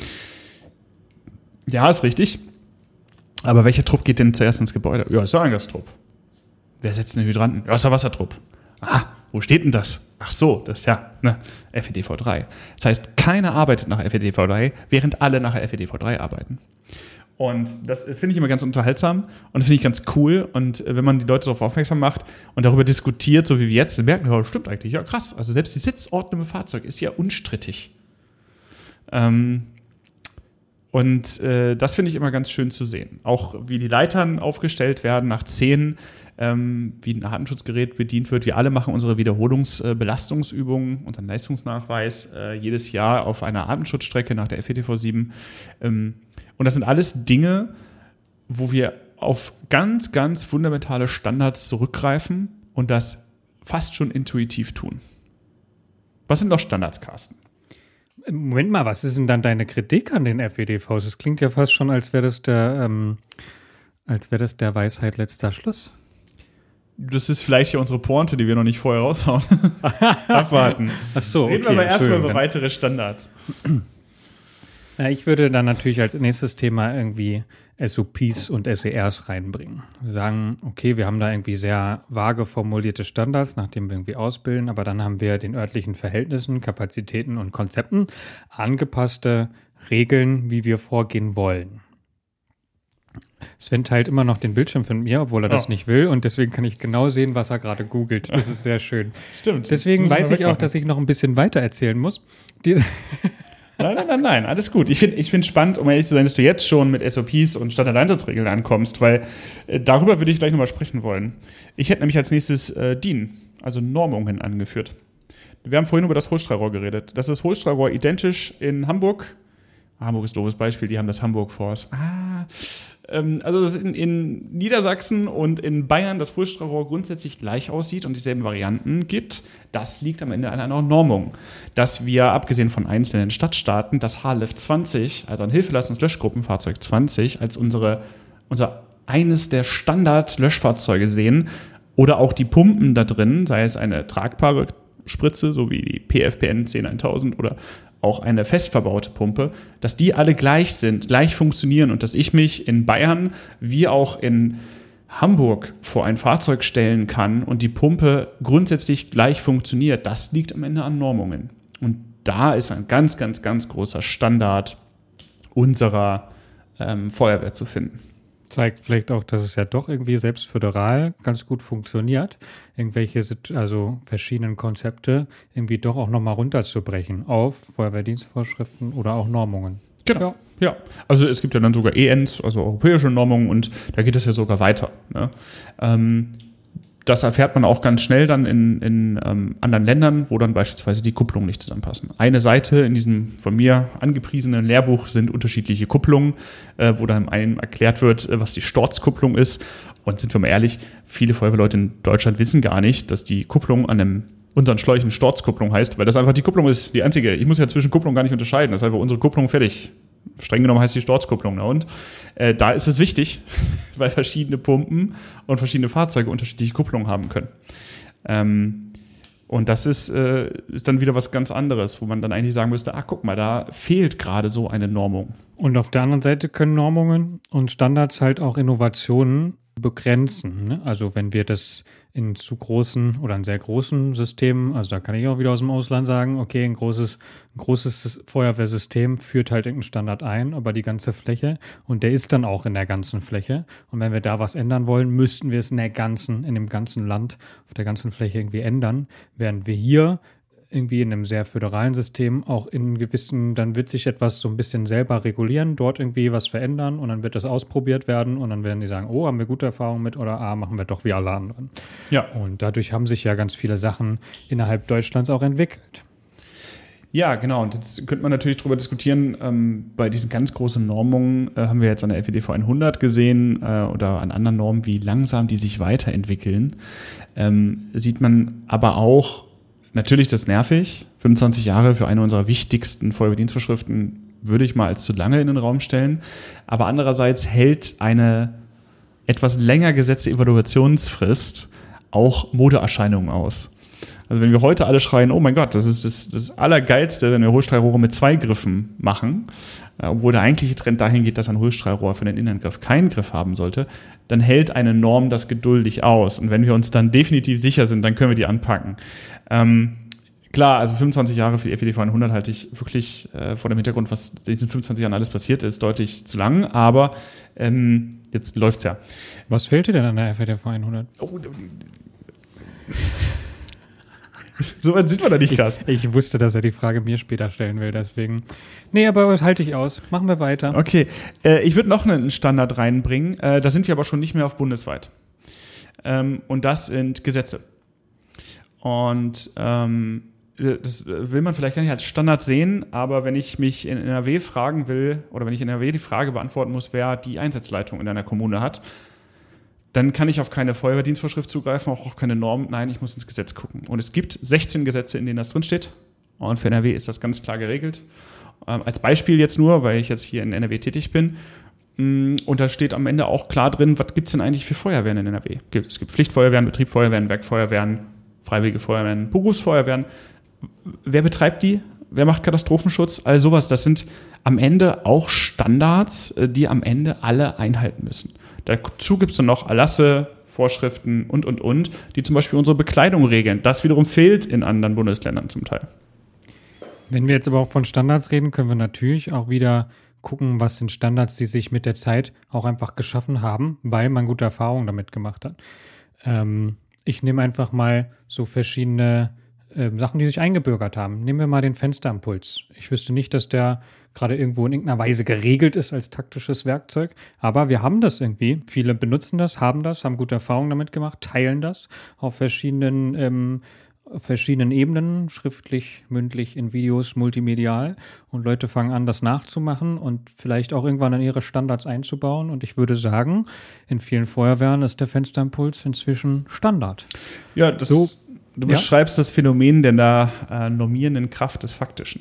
Ja, ist richtig. Aber welcher Trupp geht denn zuerst ins Gebäude? Ja, ist der Eingangstrupp. Wer setzt den Hydranten? Ja, ist der Wassertrupp. Ah, wo steht denn das? Ach so, das ist ja ne, F E D V drei. Das heißt, keiner arbeitet nach F E D V drei, während alle nach F E D V drei arbeiten. Und das, das finde ich immer ganz unterhaltsam und das finde ich ganz cool. Und wenn man die Leute darauf aufmerksam macht und darüber diskutiert, so wie wir jetzt, dann merken wir, oh, stimmt eigentlich, ja krass. Also selbst die Sitzordnung im Fahrzeug ist ja unstrittig. Ähm, Und äh, das finde ich immer ganz schön zu sehen. Auch wie die Leitern aufgestellt werden nach zehn, ähm, wie ein Atemschutzgerät bedient wird. Wir alle machen unsere Wiederholungsbelastungsübungen, unseren Leistungsnachweis äh, jedes Jahr auf einer Atemschutzstrecke nach der F E T V sieben. Ähm, und das sind alles Dinge, wo wir auf ganz, ganz fundamentale Standards zurückgreifen und das fast schon intuitiv tun. Was sind noch Standards, Carsten? Moment mal, was ist denn dann deine Kritik an den F E D Vs? Es klingt ja fast schon, als wäre das der, ähm, als wäre das der Weisheit letzter Schluss. Das ist vielleicht ja unsere Pointe, die wir noch nicht vorher raushauen. Abwarten. Ach so, okay. Reden wir aber erstmal über weitere Standards. Ja, ich würde dann natürlich als nächstes Thema irgendwie S O Ps und S E Rs reinbringen. Sagen, okay, wir haben da irgendwie sehr vage formulierte Standards, nachdem wir irgendwie ausbilden, aber dann haben wir den örtlichen Verhältnissen, Kapazitäten und Konzepten angepasste Regeln, wie wir vorgehen wollen. Sven teilt immer noch den Bildschirm von mir, obwohl er das oh. nicht will, und deswegen kann ich genau sehen, was er gerade googelt. Das ist sehr schön. Stimmt. Deswegen weiß ich auch, dass ich noch ein bisschen weiter erzählen muss. Die Nein, nein, nein, nein, alles gut. Ich finde ich find spannend, um ehrlich zu sein, dass du jetzt schon mit S O Ps und Standardeinsatzregeln ankommst, weil äh, darüber würde ich gleich nochmal sprechen wollen. Ich hätte nämlich als nächstes äh, D I N, also Normungen, angeführt. Wir haben vorhin über das Hohlstrahlrohr geredet. Das ist Hohlstrahlrohr identisch in Hamburg. Hamburg ist ein doofes Beispiel, die haben das Hamburg Force. Ah, ähm, also dass in, in Niedersachsen und in Bayern das Hohlstrahlrohr grundsätzlich gleich aussieht und dieselben Varianten gibt, das liegt am Ende an einer Normung. Dass wir, abgesehen von einzelnen Stadtstaaten, das H L F zwanzig, also ein Hilfeleistungslöschgruppenfahrzeug zwanzig, als unsere, unser eines der Standard-Löschfahrzeuge sehen oder auch die Pumpen da drin, sei es eine tragbare Spritze, so wie die P F P N zehn tausend oder auch eine fest verbaute Pumpe, dass die alle gleich sind, gleich funktionieren und dass ich mich in Bayern wie auch in Hamburg vor ein Fahrzeug stellen kann und die Pumpe grundsätzlich gleich funktioniert, das liegt am Ende an Normungen. Und da ist ein ganz, ganz, ganz großer Standard unserer ähm, Feuerwehr zu finden. Zeigt vielleicht auch, dass es ja doch irgendwie selbst föderal ganz gut funktioniert, irgendwelche, also verschiedenen Konzepte irgendwie doch auch nochmal runterzubrechen auf Feuerwehrdienstvorschriften oder auch Normungen. Genau, ja. ja. Also es gibt ja dann sogar E Ns, also europäische Normungen, und da geht es ja sogar weiter. Ne? Ähm, das erfährt man auch ganz schnell dann in, in ähm, anderen Ländern, wo dann beispielsweise die Kupplungen nicht zusammenpassen. Eine Seite in diesem von mir angepriesenen Lehrbuch sind unterschiedliche Kupplungen, äh, wo dann einem erklärt wird, was die Sturzkupplung ist. Und sind wir mal ehrlich, viele Feuerwehrleute in Deutschland wissen gar nicht, dass die Kupplung an einem unseren Schläuchen Sturzkupplung heißt, weil das einfach die Kupplung ist, die einzige. Ich muss ja zwischen Kupplung gar nicht unterscheiden. Das ist einfach unsere Kupplung, fertig. Streng genommen heißt die Sturzkupplung. Ne? Und äh, da ist es wichtig, weil verschiedene Pumpen und verschiedene Fahrzeuge unterschiedliche Kupplungen haben können. Ähm, und das ist, äh, ist dann wieder was ganz anderes, wo man dann eigentlich sagen müsste, ach guck mal, da fehlt gerade so eine Normung. Und auf der anderen Seite können Normungen und Standards halt auch Innovationen begrenzen. Ne? Also wenn wir das in zu großen oder in sehr großen Systemen, also da kann ich auch wieder aus dem Ausland sagen, okay, ein großes, ein großes Feuerwehrsystem führt halt irgendeinen Standard ein, aber die ganze Fläche, und der ist dann auch in der ganzen Fläche. Und wenn wir da was ändern wollen, müssten wir es in der ganzen, in dem ganzen Land, auf der ganzen Fläche irgendwie ändern, während wir hier irgendwie in einem sehr föderalen System auch in gewissen, dann wird sich etwas so ein bisschen selber regulieren, dort irgendwie was verändern und dann wird das ausprobiert werden und dann werden die sagen, oh, haben wir gute Erfahrungen mit, oder ah, machen wir doch wie alle anderen. Ja. Und dadurch haben sich ja ganz viele Sachen innerhalb Deutschlands auch entwickelt. Ja, genau. Und jetzt könnte man natürlich darüber diskutieren, ähm, bei diesen ganz großen Normungen äh, haben wir jetzt an der F E D V hundert gesehen äh, oder an anderen Normen, wie langsam die sich weiterentwickeln. Ähm, sieht man aber auch, natürlich, das ist nervig. fünfundzwanzig Jahre für eine unserer wichtigsten Feuerwehrdienstvorschriften würde ich mal als zu lange in den Raum stellen. Aber andererseits hält eine etwas länger gesetzte Evaluationsfrist auch Modeerscheinungen aus. Also wenn wir heute alle schreien, oh mein Gott, das ist das, das Allergeilste, wenn wir Hohlstrahlrohre mit zwei Griffen machen, äh, obwohl der eigentliche Trend dahin geht, dass ein Hohlstrahlrohr für den Innengriff keinen Griff haben sollte, dann hält eine Norm das geduldig aus. Und wenn wir uns dann definitiv sicher sind, dann können wir die anpacken. Ähm, klar, also fünfundzwanzig Jahre für die F E D V hundert halte ich wirklich äh, vor dem Hintergrund, was in diesen fünfundzwanzig Jahren alles passiert ist, deutlich zu lang. Aber ähm, jetzt läuft's ja. Was fehlt dir denn an der F E D V hundert? Oh, So weit sind wir da nicht, krass. Ich, ich wusste, dass er die Frage mir später stellen will, deswegen. Nee, aber das halte ich aus. Machen wir weiter. Okay, äh, ich würde noch einen Standard reinbringen. Äh, da sind wir aber schon nicht mehr auf bundesweit. Ähm, und das sind Gesetze. Und ähm, das will man vielleicht gar nicht als Standard sehen, aber wenn ich mich in N R W fragen will, oder wenn ich in N R W die Frage beantworten muss, wer die Einsatzleitung in einer Kommune hat, dann kann ich auf keine Feuerwehrdienstvorschrift zugreifen, auch auf keine Norm. Nein, ich muss ins Gesetz gucken. Und es gibt sechzehn Gesetze, in denen das drinsteht. Und für N R W ist das ganz klar geregelt. Ähm, als Beispiel jetzt nur, weil ich jetzt hier in N R W tätig bin. Und da steht am Ende auch klar drin, was gibt es denn eigentlich für Feuerwehren in N R W? Es gibt Pflichtfeuerwehren, Betriebsfeuerwehren, Werkfeuerwehren, Freiwillige Feuerwehren, Berufsfeuerwehren. Wer betreibt die? Wer macht Katastrophenschutz? All sowas. Das sind am Ende auch Standards, die am Ende alle einhalten müssen. Dazu gibt es dann noch Erlasse, Vorschriften und, und, und, die zum Beispiel unsere Bekleidung regeln. Das wiederum fehlt in anderen Bundesländern zum Teil. Wenn wir jetzt aber auch von Standards reden, können wir natürlich auch wieder gucken, was sind Standards, die sich mit der Zeit auch einfach geschaffen haben, weil man gute Erfahrungen damit gemacht hat. Ähm, ich nehme einfach mal so verschiedene äh, Sachen, die sich eingebürgert haben. Nehmen wir mal den Fensterimpuls. Ich wüsste nicht, dass der gerade irgendwo in irgendeiner Weise geregelt ist als taktisches Werkzeug, aber wir haben das irgendwie. Viele benutzen das, haben das, haben gute Erfahrungen damit gemacht, teilen das auf verschiedenen ähm, verschiedenen Ebenen, schriftlich, mündlich, in Videos, multimedial, und Leute fangen an, das nachzumachen und vielleicht auch irgendwann an ihre Standards einzubauen, und ich würde sagen, in vielen Feuerwehren ist der Fensterimpuls inzwischen Standard. Ja, das, so, du beschreibst ja? das Phänomen der äh, normierenden Kraft des Faktischen.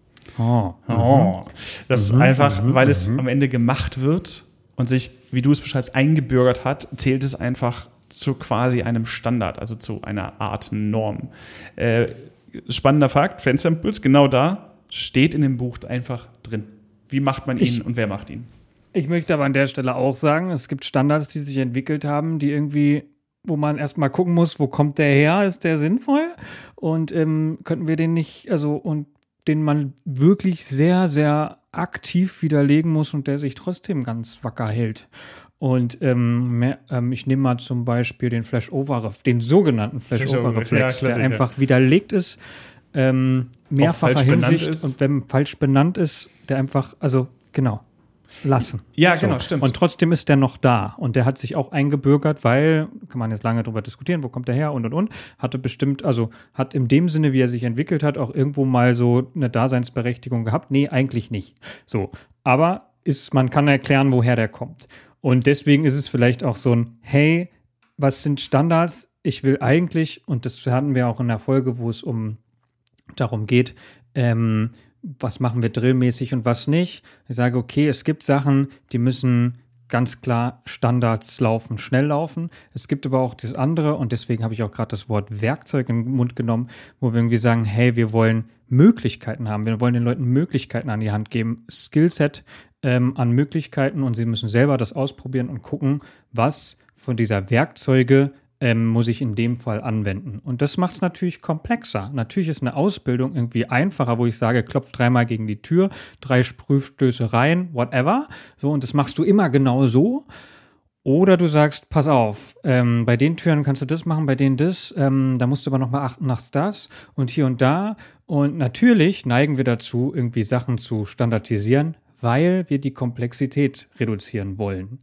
Oh. oh. Das ist mhm. einfach, mhm. weil es mhm. am Ende gemacht wird und sich, wie du es beschreibst, eingebürgert hat, zählt es einfach zu quasi einem Standard, also zu einer Art Norm. Äh, spannender Fakt, Fensterimpuls, genau da steht in dem Buch einfach drin. Wie macht man ihn ich, und wer macht ihn? Ich möchte aber an der Stelle auch sagen, es gibt Standards, die sich entwickelt haben, die irgendwie, wo man erstmal gucken muss, wo kommt der her, ist der sinnvoll? Und ähm, könnten wir den nicht, also und den man wirklich sehr, sehr aktiv widerlegen muss und der sich trotzdem ganz wacker hält. Und ähm, mehr, ähm, ich nehme mal zum Beispiel den Flashover, den sogenannten Flashover-Reflex, ja, der einfach widerlegt ist, ähm, mehrfacher Hinsicht ist. Und wenn falsch benannt ist, der einfach, also genau, lassen. Ja, so. Genau, stimmt. Und trotzdem ist der noch da. Und der hat sich auch eingebürgert, weil, kann man jetzt lange drüber diskutieren, wo kommt der her und und und, hatte bestimmt, also hat in dem Sinne, wie er sich entwickelt hat, auch irgendwo mal so eine Daseinsberechtigung gehabt. Nee, eigentlich nicht. So, aber ist, man kann erklären, woher der kommt. Und deswegen ist es vielleicht auch so ein, hey, was sind Standards? Ich will eigentlich, und das hatten wir auch in der Folge, wo es um darum geht, ähm, was machen wir drillmäßig und was nicht. Ich sage, okay, es gibt Sachen, die müssen ganz klar Standards laufen, schnell laufen. Es gibt aber auch das andere, und deswegen habe ich auch gerade das Wort Werkzeug in den Mund genommen, wo wir irgendwie sagen, hey, wir wollen Möglichkeiten haben. Wir wollen den Leuten Möglichkeiten an die Hand geben, Skillset ähm, an Möglichkeiten, und sie müssen selber das ausprobieren und gucken, was von dieser Werkzeuge ähm, muss ich in dem Fall anwenden. Und das macht es natürlich komplexer. Natürlich ist eine Ausbildung irgendwie einfacher, wo ich sage, klopf dreimal gegen die Tür, drei Prüfstöße rein, whatever. So, und das machst du immer genau so. Oder du sagst, pass auf, ähm, bei den Türen kannst du das machen, bei denen das, ähm, da musst du aber nochmal achten nach das und hier und da. Und natürlich neigen wir dazu, irgendwie Sachen zu standardisieren, weil wir die Komplexität reduzieren wollen.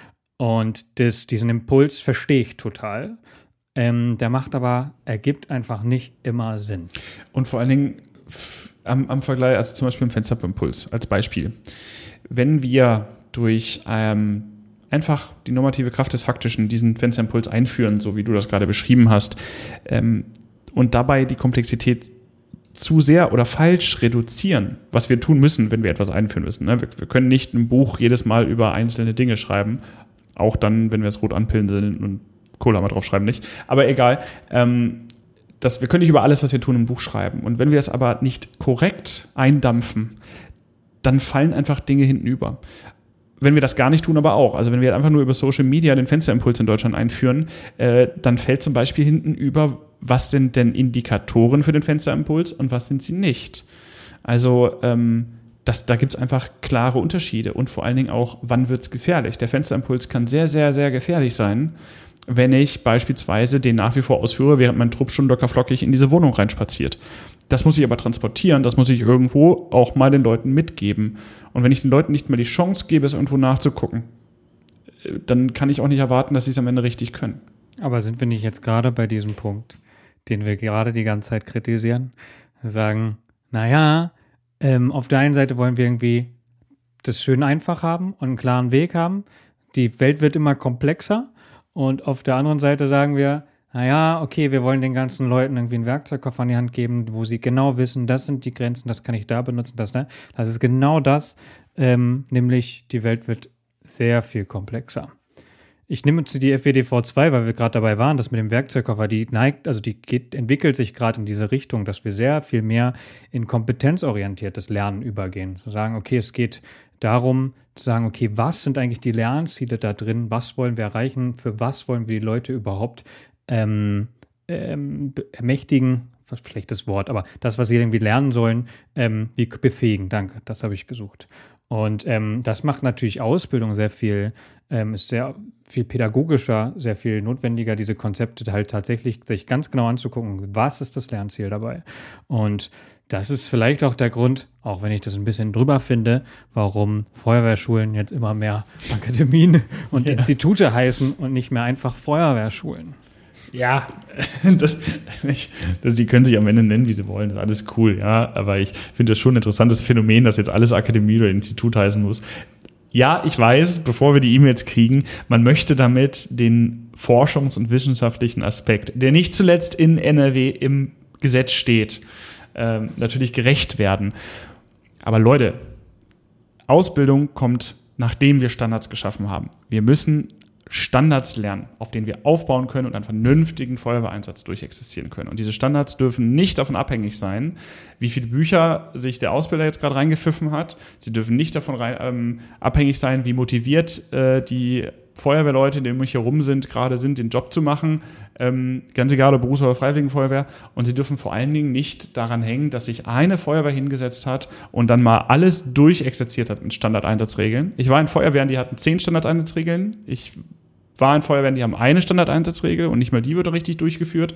Und das, diesen Impuls verstehe ich total. Ähm, der macht aber, ergibt einfach nicht immer Sinn. Und vor allen Dingen f- am, am Vergleich, also zum Beispiel im Fensterimpuls als Beispiel. Wenn wir durch ähm, einfach die normative Kraft des Faktischen diesen Fensterimpuls einführen, so wie du das gerade beschrieben hast, ähm, und dabei die Komplexität zu sehr oder falsch reduzieren, was wir tun müssen, wenn wir etwas einführen müssen. Ne? Wir, wir können nicht ein Buch jedes Mal über einzelne Dinge schreiben, auch dann, wenn wir es rot anpinseln und Cola mal draufschreiben, nicht. Aber egal, ähm, das, wir können nicht über alles, was wir tun, im Buch schreiben. Und wenn wir es aber nicht korrekt eindampfen, dann fallen einfach Dinge hinten über. Wenn wir das gar nicht tun, aber auch. Also wenn wir einfach nur über Social Media den Fensterimpuls in Deutschland einführen, äh, dann fällt zum Beispiel hinten über, was sind denn Indikatoren für den Fensterimpuls und was sind sie nicht. Also ähm, das, da gibt es einfach klare Unterschiede und vor allen Dingen auch, wann wird es gefährlich. Der Fensterimpuls kann sehr, sehr, sehr gefährlich sein, wenn ich beispielsweise den nach wie vor ausführe, während mein Trupp schon lockerflockig in diese Wohnung reinspaziert. Das muss ich aber transportieren, das muss ich irgendwo auch mal den Leuten mitgeben. Und wenn ich den Leuten nicht mal die Chance gebe, es irgendwo nachzugucken, dann kann ich auch nicht erwarten, dass sie es am Ende richtig können. Aber sind wir nicht jetzt gerade bei diesem Punkt, den wir gerade die ganze Zeit kritisieren? Wir sagen, naja, ähm, auf der einen Seite wollen wir irgendwie das schön einfach haben und einen klaren Weg haben. Die Welt wird immer komplexer. Und auf der anderen Seite sagen wir, naja, okay, wir wollen den ganzen Leuten irgendwie einen Werkzeugkoffer an die Hand geben, wo sie genau wissen, das sind die Grenzen, das kann ich da benutzen, das, ne? Das ist genau das, ähm, nämlich die Welt wird sehr viel komplexer. Ich nehme zu die F W D V zwei, weil wir gerade dabei waren, das mit dem Werkzeugkoffer, die neigt, also die geht, entwickelt sich gerade in diese Richtung, dass wir sehr viel mehr in kompetenzorientiertes Lernen übergehen. Zu sagen, okay, es geht darum, zu sagen, okay, was sind eigentlich die Lernziele da drin, was wollen wir erreichen, für was wollen wir die Leute überhaupt ähm, ähm, ermächtigen, schlechtes Wort, aber das, was sie irgendwie lernen sollen, ähm, wie befähigen, danke, das habe ich gesucht. Und ähm, das macht natürlich Ausbildung sehr viel, ähm, ist sehr viel pädagogischer, sehr viel notwendiger, diese Konzepte halt tatsächlich sich ganz genau anzugucken, was ist das Lernziel dabei. Und das ist vielleicht auch der Grund, auch wenn ich das ein bisschen drüber finde, warum Feuerwehrschulen jetzt immer mehr Akademien und ja. Institute heißen und nicht mehr einfach Feuerwehrschulen. Ja, das, ich, das, die können sich am Ende nennen, wie sie wollen, das ist alles cool, ja, aber ich finde das schon ein interessantes Phänomen, dass jetzt alles Akademie oder Institut heißen muss. Ja, ich weiß, bevor wir die E-Mails kriegen, man möchte damit den forschungs- und wissenschaftlichen Aspekt, der nicht zuletzt in N R W im Gesetz steht, ähm, natürlich gerecht werden. Aber Leute, Ausbildung kommt, nachdem wir Standards geschaffen haben. Wir müssen Standards lernen, auf denen wir aufbauen können und einen vernünftigen Feuerwehreinsatz durchexistieren können. Und diese Standards dürfen nicht davon abhängig sein, wie viele Bücher sich der Ausbilder jetzt gerade reingepfiffen hat. Sie dürfen nicht davon rein, ähm, abhängig sein, wie motiviert äh, die Feuerwehrleute, die um mich herum sind, gerade sind, den Job zu machen. Ähm, ganz egal, ob Berufs- oder Freiwilligenfeuerwehr. Und sie dürfen vor allen Dingen nicht daran hängen, dass sich eine Feuerwehr hingesetzt hat und dann mal alles durchexerziert hat mit Standardeinsatzregeln. Ich war in Feuerwehren, die hatten zehn Standardeinsatzregeln. Ich war in Feuerwehren, die haben eine Standardeinsatzregel und nicht mal die wird richtig durchgeführt.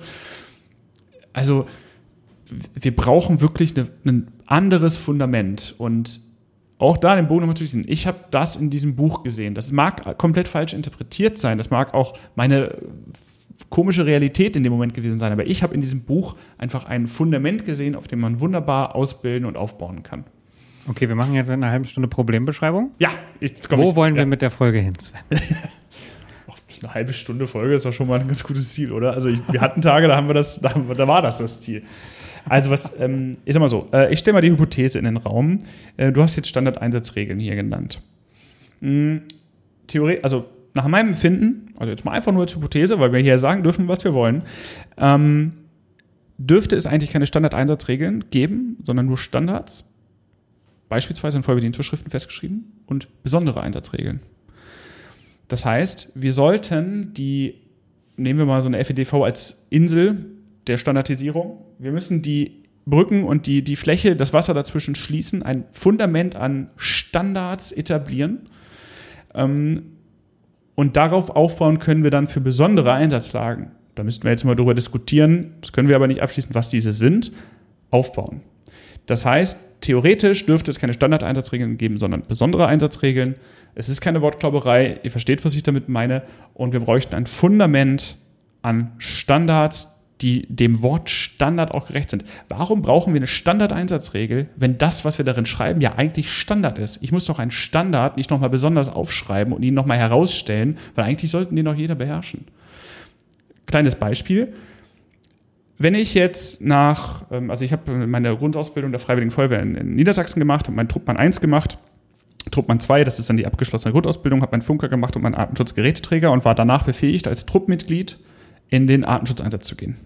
Also wir brauchen wirklich eine, ein anderes Fundament. Und auch da den Bogen nochmal zu schließen. Ich habe das in diesem Buch gesehen. Das mag komplett falsch interpretiert sein. Das mag auch meine komische Realität in dem Moment gewesen sein. Aber ich habe in diesem Buch einfach ein Fundament gesehen, auf dem man wunderbar ausbilden und aufbauen kann. Okay, wir machen jetzt in einer halben Stunde Problembeschreibung. Ja. Jetzt Wo ich, wollen ja. wir mit der Folge hin, Sven? Eine halbe Stunde Folge ist doch schon mal ein ganz gutes Ziel, oder? Also ich, wir hatten Tage, da haben wir das, da, haben wir, da war das das Ziel. Also was, ähm, ich sag mal so, äh, ich stelle mal die Hypothese in den Raum. Äh, du hast jetzt Standardeinsatzregeln hier genannt. Hm, Theorie, also nach meinem Empfinden, also jetzt mal einfach nur als Hypothese, weil wir hier sagen dürfen, was wir wollen, ähm, dürfte es eigentlich keine Standardeinsatzregeln geben, sondern nur Standards, beispielsweise in Feuerwehrdienstvorschriften festgeschrieben, und besondere Einsatzregeln. Das heißt, wir sollten die, nehmen wir mal so eine F W D V als Insel der Standardisierung, wir müssen die Brücken und die, die Fläche, das Wasser dazwischen schließen, ein Fundament an Standards etablieren. Ähm, und darauf aufbauen können wir dann für besondere Einsatzlagen, da müssten wir jetzt mal drüber diskutieren, das können wir aber nicht abschließen, was diese sind, aufbauen. Das heißt, theoretisch dürfte es keine Standardeinsatzregeln geben, sondern besondere Einsatzregeln. Es ist keine Wortklauberei, ihr versteht, was ich damit meine. Und wir bräuchten ein Fundament an Standards, die dem Wort Standard auch gerecht sind. Warum brauchen wir eine Standardeinsatzregel, wenn das, was wir darin schreiben, ja eigentlich Standard ist? Ich muss doch einen Standard nicht nochmal besonders aufschreiben und ihn nochmal herausstellen, weil eigentlich sollten den doch jeder beherrschen. Kleines Beispiel. Wenn ich jetzt nach, also ich habe meine Grundausbildung der Freiwilligen Feuerwehr in Niedersachsen gemacht, habe meinen Truppmann eins gemacht, Truppmann zwei, das ist dann die abgeschlossene Grundausbildung, habe meinen Funker gemacht und meinen Artenschutzgeräteträger und war danach befähigt, als Truppmitglied in den Artenschutzeinsatz zu gehen.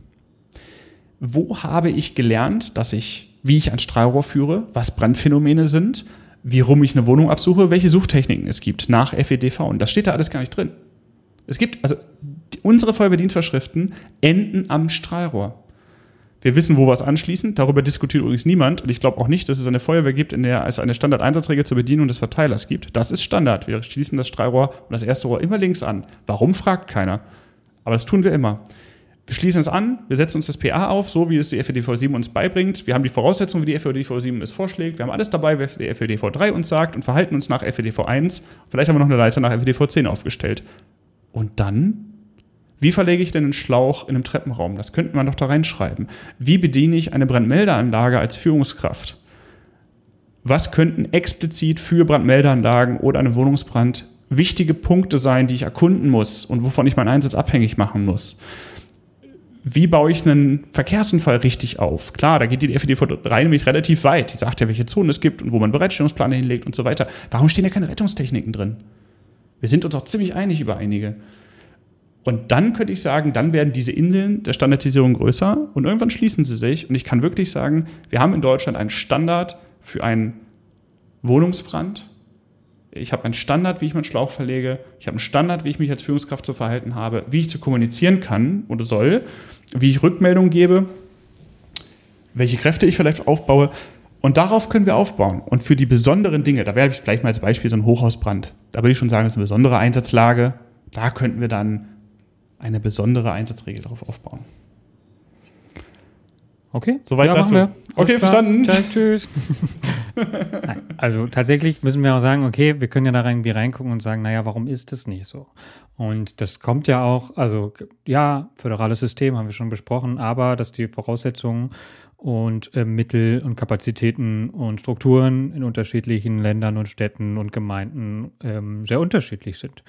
Wo habe ich gelernt, dass ich, wie ich ein Strahlrohr führe, was Brandphänomene sind, wie rum ich eine Wohnung absuche, welche Suchtechniken es gibt nach F W D V? Und das steht da alles gar nicht drin. Es gibt, also die, unsere Feuerwehrdienstvorschriften enden am Strahlrohr. Wir wissen, wo wir es anschließen. Darüber diskutiert übrigens niemand. Und ich glaube auch nicht, dass es eine Feuerwehr gibt, in der es eine Standardeinsatzregel zur Bedienung des Verteilers gibt. Das ist Standard. Wir schließen das Strahlrohr und das erste Rohr immer links an. Warum, fragt keiner. Aber das tun wir immer. Wir schließen es an, wir setzen uns das P A auf, so wie es die F E D V sieben uns beibringt. Wir haben die Voraussetzungen, wie die F E D V sieben es vorschlägt. Wir haben alles dabei, was die F E D V drei uns sagt und verhalten uns nach F E D V eins. Vielleicht haben wir noch eine Leiter nach F E D V zehn aufgestellt. Und dann? Wie verlege ich denn einen Schlauch in einem Treppenraum? Das könnte man doch da reinschreiben. Wie bediene ich eine Brandmeldeanlage als Führungskraft? Was könnten explizit für Brandmeldeanlagen oder einen Wohnungsbrand wichtige Punkte sein, die ich erkunden muss und wovon ich meinen Einsatz abhängig machen muss? Wie baue ich einen Verkehrsunfall richtig auf? Klar, da geht die F E D V drei nämlich relativ weit. Die sagt ja, welche Zonen es gibt und wo man Bereitstellungspläne hinlegt und so weiter. Warum stehen da keine Rettungstechniken drin? Wir sind uns auch ziemlich einig über einige. Und dann könnte ich sagen, dann werden diese Inseln der Standardisierung größer und irgendwann schließen sie sich. Und ich kann wirklich sagen, wir haben in Deutschland einen Standard für einen Wohnungsbrand. Ich habe einen Standard, wie ich meinen Schlauch verlege. Ich habe einen Standard, wie ich mich als Führungskraft zu verhalten habe, wie ich zu kommunizieren kann oder soll, wie ich Rückmeldungen gebe, welche Kräfte ich vielleicht aufbaue. Und darauf können wir aufbauen. Und für die besonderen Dinge, da wäre ich vielleicht mal als Beispiel so ein Hochhausbrand. Da würde ich schon sagen, das ist eine besondere Einsatzlage. Da könnten wir dann eine besondere Einsatzregel darauf aufbauen. Okay, soweit ja, dazu. Okay, verstanden. Ciao, tschüss. Nein, also tatsächlich müssen wir auch sagen, okay, wir können ja da irgendwie reingucken und sagen, naja, warum ist das nicht so? Und das kommt ja auch, also ja, föderales System haben wir schon besprochen, aber dass die Voraussetzungen und äh, Mittel und Kapazitäten und Strukturen in unterschiedlichen Ländern und Städten und Gemeinden ähm, sehr unterschiedlich sind.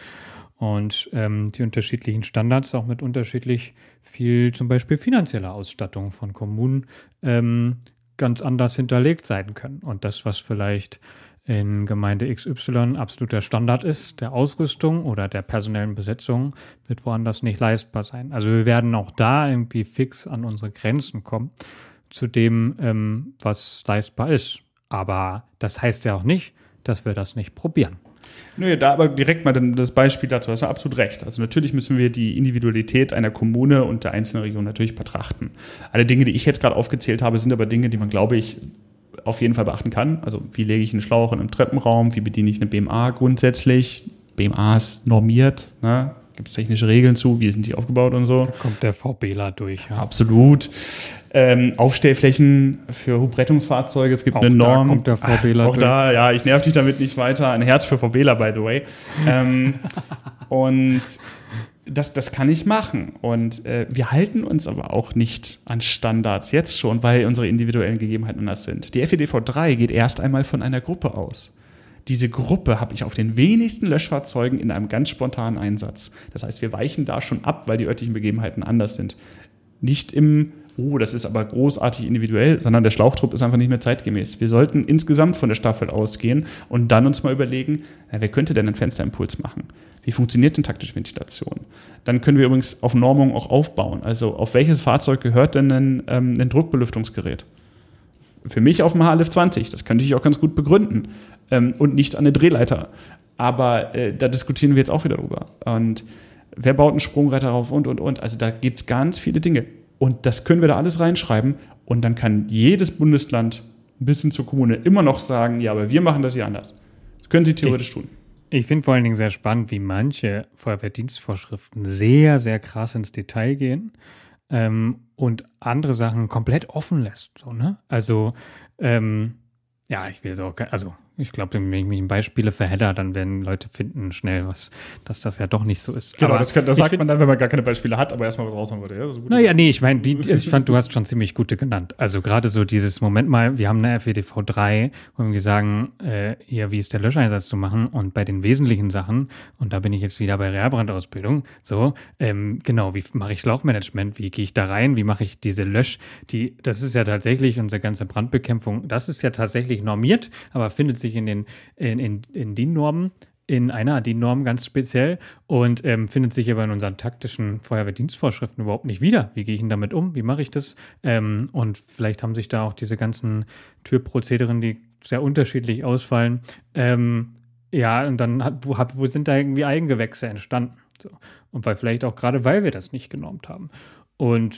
Und ähm, die unterschiedlichen Standards auch mit unterschiedlich viel, zum Beispiel finanzieller Ausstattung von Kommunen, ähm, ganz anders hinterlegt sein können. Und das, was vielleicht in Gemeinde X Y absoluter Standard ist, der Ausrüstung oder der personellen Besetzung, wird woanders nicht leistbar sein. Also wir werden auch da irgendwie fix an unsere Grenzen kommen, zu dem, ähm, was leistbar ist. Aber das heißt ja auch nicht, dass wir das nicht probieren. Nö, da aber direkt mal das Beispiel dazu, hast du absolut recht. Also natürlich müssen wir die Individualität einer Kommune und der einzelnen Region natürlich betrachten. Alle Dinge, die ich jetzt gerade aufgezählt habe, sind aber Dinge, die man, glaube ich, auf jeden Fall beachten kann. Also wie lege ich einen Schlauch in einem Treppenraum, wie bediene ich eine B M A grundsätzlich. B M A ist normiert, ne? Gibt es technische Regeln zu, wie sind die aufgebaut und so. Da kommt der VBler durch. Ja. Absolut. Ähm, Aufstellflächen für Hubrettungsfahrzeuge, es gibt auch eine Norm. Da kommt der VBler Ach, auch durch. da, ja, ich nerv dich damit nicht weiter. Ein Herz für VBler, by the way. ähm, und das, das kann ich machen. Und äh, wir halten uns aber auch nicht an Standards jetzt schon, weil unsere individuellen Gegebenheiten anders sind. Die F E D V drei geht erst einmal von einer Gruppe aus. Diese Gruppe habe ich auf den wenigsten Löschfahrzeugen in einem ganz spontanen Einsatz. Das heißt, wir weichen da schon ab, weil die örtlichen Begebenheiten anders sind. Nicht im, oh, das ist aber großartig individuell, sondern der Schlauchtrupp ist einfach nicht mehr zeitgemäß. Wir sollten insgesamt von der Staffel ausgehen und dann uns mal überlegen, na, wer könnte denn einen Fensterimpuls machen? Wie funktioniert denn taktische Ventilation? Dann können wir übrigens auf Normung auch aufbauen. Also auf welches Fahrzeug gehört denn ein, ähm, ein Druckbelüftungsgerät? Für mich auf dem H L F zwanzig, das könnte ich auch ganz gut begründen. Ähm, und nicht an eine Drehleiter. Aber äh, da diskutieren wir jetzt auch wieder drüber. Und wer baut einen Sprungreiter auf und, und, und. Also da gibt es ganz viele Dinge. Und das können wir da alles reinschreiben. Und dann kann jedes Bundesland bis hin zur Kommune immer noch sagen, ja, aber wir machen das hier anders. Das können sie theoretisch ich, tun. Ich finde vor allen Dingen sehr spannend, wie manche Feuerwehrdienstvorschriften sehr, sehr krass ins Detail gehen ähm, und andere Sachen komplett offen lässt. So, ne? Also, ähm, ja, ich will so, also ich glaube, wenn ich mich in Beispiele verhedder, dann werden Leute finden schnell, was, dass das ja doch nicht so ist. Genau, aber das, kann, das sagt find, man dann, wenn man gar keine Beispiele hat, aber erstmal was raushauen würde. Ja, naja, nee, ich meine, die, also ich fand, du hast schon ziemlich gute genannt. Also gerade so dieses Moment mal, wir haben eine F E D V drei, wo wir sagen, äh, hier, wie ist der Löscheinsatz zu machen? Und bei den wesentlichen Sachen, und da bin ich jetzt wieder bei Realbrandausbildung, so, ähm, genau, wie mache ich Schlauchmanagement? Wie gehe ich da rein? Wie mache ich diese Lösch? Die, das ist ja tatsächlich unsere ganze Brandbekämpfung, das ist ja tatsächlich normiert, aber findet sich in den in, in, in D I N-Normen, in einer D I N-Norm ganz speziell und ähm, findet sich aber in unseren taktischen Feuerwehrdienstvorschriften überhaupt nicht wieder. Wie gehe ich denn damit um? Wie mache ich das? Ähm, und vielleicht haben sich da auch diese ganzen Türprozederen, die sehr unterschiedlich ausfallen. Ähm, ja, und dann hat, wo, wo sind da irgendwie Eigengewächse entstanden? So. Und weil vielleicht auch gerade, weil wir das nicht genormt haben. Und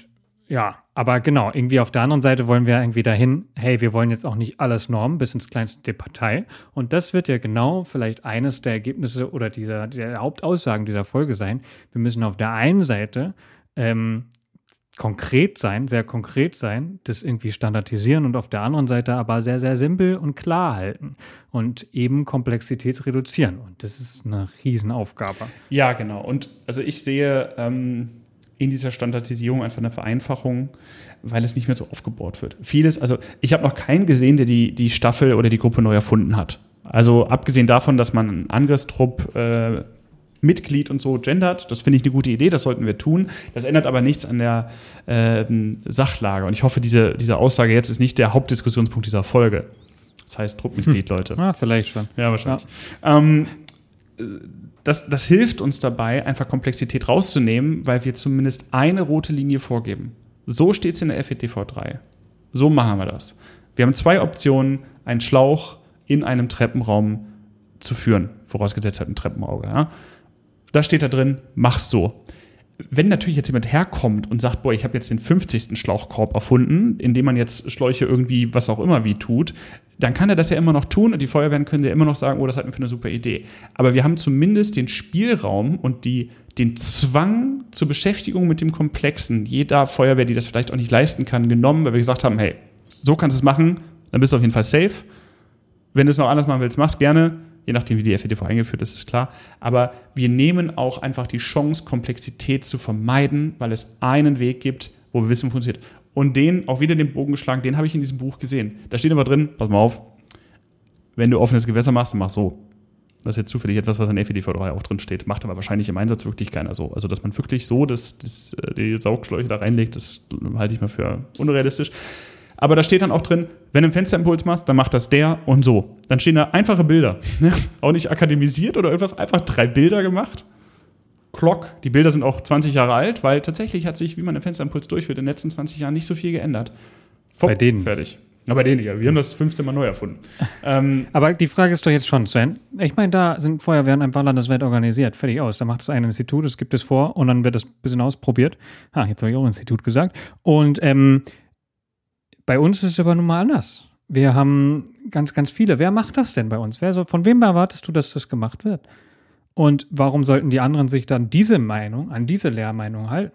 Ja, aber genau, irgendwie auf der anderen Seite wollen wir irgendwie dahin, hey, wir wollen jetzt auch nicht alles normen, bis ins kleinste Detail. Und das wird ja genau vielleicht eines der Ergebnisse oder dieser, der Hauptaussagen dieser Folge sein. Wir müssen auf der einen Seite ähm, konkret sein, sehr konkret sein, das irgendwie standardisieren und auf der anderen Seite aber sehr, sehr simpel und klar halten und eben Komplexität reduzieren. Und das ist eine Riesenaufgabe. Ja, genau. Und also ich sehe ähm, in dieser Standardisierung einfach eine Vereinfachung, weil es nicht mehr so aufgebaut wird. Vieles, also ich habe noch keinen gesehen, der die, die Staffel oder die Gruppe neu erfunden hat. Also abgesehen davon, dass man einen Angriffstrupp äh, Mitglied und so gendert, das finde ich eine gute Idee, das sollten wir tun. Das ändert aber nichts an der äh, Sachlage. Und ich hoffe, diese, diese Aussage jetzt ist nicht der Hauptdiskussionspunkt dieser Folge. Das heißt Truppmitglied, hm. Leute. Ja, vielleicht schon. Ja, wahrscheinlich. Ja. Ähm, das, das hilft uns dabei, einfach Komplexität rauszunehmen, weil wir zumindest eine rote Linie vorgeben. So steht es in der F E D V drei. So machen wir das. Wir haben zwei Optionen, einen Schlauch in einem Treppenraum zu führen, vorausgesetzt halt ein Treppenauge. Ja? Da steht da drin, mach's so. Wenn natürlich jetzt jemand herkommt und sagt, boah, ich habe jetzt den fünfzigsten Schlauchkorb erfunden, indem man jetzt Schläuche irgendwie, was auch immer wie tut, dann kann er das ja immer noch tun und die Feuerwehren können ja immer noch sagen, oh, das halten wir für eine super Idee. Aber wir haben zumindest den Spielraum und die, den Zwang zur Beschäftigung mit dem Komplexen jeder Feuerwehr, die das vielleicht auch nicht leisten kann, genommen, weil wir gesagt haben, hey, so kannst du es machen, dann bist du auf jeden Fall safe. Wenn du es noch anders machen willst, mach's gerne. Je nachdem, wie die F E D V eingeführt ist, ist klar. Aber wir nehmen auch einfach die Chance, Komplexität zu vermeiden, weil es einen Weg gibt, wo wir wissen, funktioniert. Und den, auch wieder den Bogen geschlagen, den habe ich in diesem Buch gesehen. Da steht aber drin, pass mal auf, wenn du offenes Gewässer machst, dann mach so. Das ist jetzt zufällig etwas, was in F E D V drei auch drin steht. Macht aber wahrscheinlich im Einsatz wirklich keiner so. Also, dass man wirklich so das, das, die Saugschläuche da reinlegt, das halte ich mal für unrealistisch. Aber da steht dann auch drin, wenn du einen Fensterimpuls machst, dann macht das der und so. Dann stehen da einfache Bilder. Auch nicht akademisiert oder irgendwas, einfach drei Bilder gemacht. Clock, die Bilder sind auch zwanzig Jahre alt, weil tatsächlich hat sich, wie man einen Fensterimpuls durchführt, in den letzten zwanzig Jahren nicht so viel geändert. Fop, bei denen. Fertig. Ja, bei denen, ja. Wir haben das fünfzehn Mal neu erfunden. ähm, Aber die Frage ist doch jetzt schon, Sven. Ich meine, da sind Feuerwehren einfach landesweit organisiert. Fertig aus. Da macht es ein Institut, es gibt es vor und dann wird das ein bisschen ausprobiert. Ah, jetzt habe ich auch Institut gesagt. Und ähm, bei uns ist es aber nun mal anders. Wir haben ganz, ganz viele. Wer macht das denn bei uns? Wer soll, von wem erwartest du, dass das gemacht wird? Und warum sollten die anderen sich dann diese Meinung, an diese Lehrmeinung halten?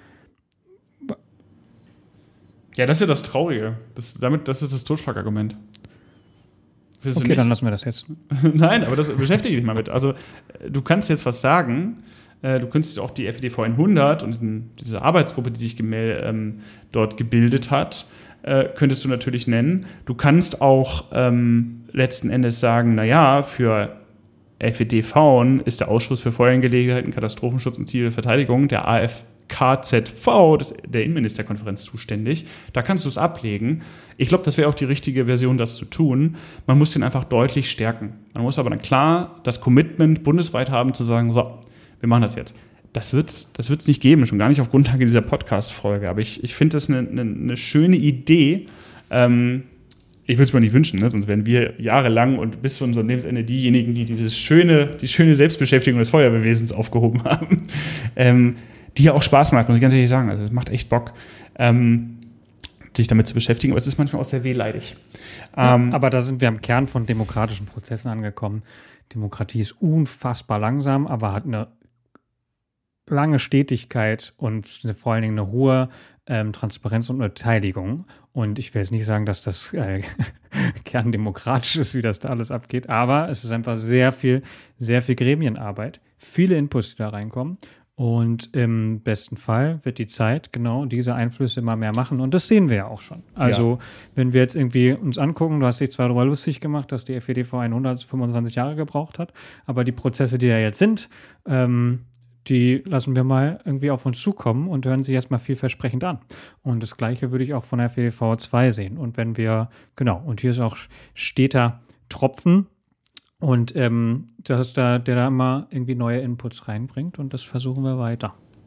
Ja, das ist ja das Traurige. Das, damit, das ist das Totschlagargument. Findest okay, dann lassen wir das jetzt. Nein, aber das beschäftige dich mal mit. Also, du kannst jetzt was sagen. Du könntest auch die F E D V hundert und diese Arbeitsgruppe, die sich gemel- ähm, dort gebildet hat, äh, könntest du natürlich nennen. Du kannst auch ähm, letzten Endes sagen, naja, für F E D V ist der Ausschuss für Feuerangelegenheiten, Katastrophenschutz und zivile Verteidigung, der A F K Z V, das, der Innenministerkonferenz, zuständig. Da kannst du es ablegen. Ich glaube, das wäre auch die richtige Version, das zu tun. Man muss den einfach deutlich stärken. Man muss aber dann klar das Commitment bundesweit haben, zu sagen, so, wir machen das jetzt. Das wird es das wird's nicht geben, schon gar nicht auf Grundlage dieser Podcast-Folge. Aber ich, ich finde das eine, eine, eine schöne Idee. Ähm, ich würde es mir nicht wünschen, ne? Sonst wären wir jahrelang und bis zu unserem Lebensende diejenigen, die dieses schöne, die schöne Selbstbeschäftigung des Feuerwehrwesens aufgehoben haben. Ähm, die ja auch Spaß macht, muss ich ganz ehrlich sagen. Also es macht echt Bock, ähm, sich damit zu beschäftigen. Aber es ist manchmal auch sehr wehleidig. Ja, ähm, aber da sind wir am Kern von demokratischen Prozessen angekommen. Demokratie ist unfassbar langsam, aber hat eine lange Stetigkeit und vor allen Dingen eine hohe ähm, Transparenz und Beteiligung. Und ich will jetzt nicht sagen, dass das äh, kerndemokratisch ist, wie das da alles abgeht, aber es ist einfach sehr viel, sehr viel Gremienarbeit, viele Inputs, die da reinkommen. Und im besten Fall wird die Zeit genau diese Einflüsse immer mehr machen. Und das sehen wir ja auch schon. Also, ja. Wenn wir jetzt irgendwie uns angucken, du hast dich zwar darüber lustig gemacht, dass die F E D V hundert fünfundzwanzig Jahre gebraucht hat, aber die Prozesse, die da jetzt sind, ähm, die lassen wir mal irgendwie auf uns zukommen und hören sich erstmal vielversprechend an. Und das Gleiche würde ich auch von der F E D V zwei sehen. Und wenn wir, genau, und hier ist auch steter Tropfen, und ähm, dass da, der da immer irgendwie neue Inputs reinbringt und das versuchen wir weiter.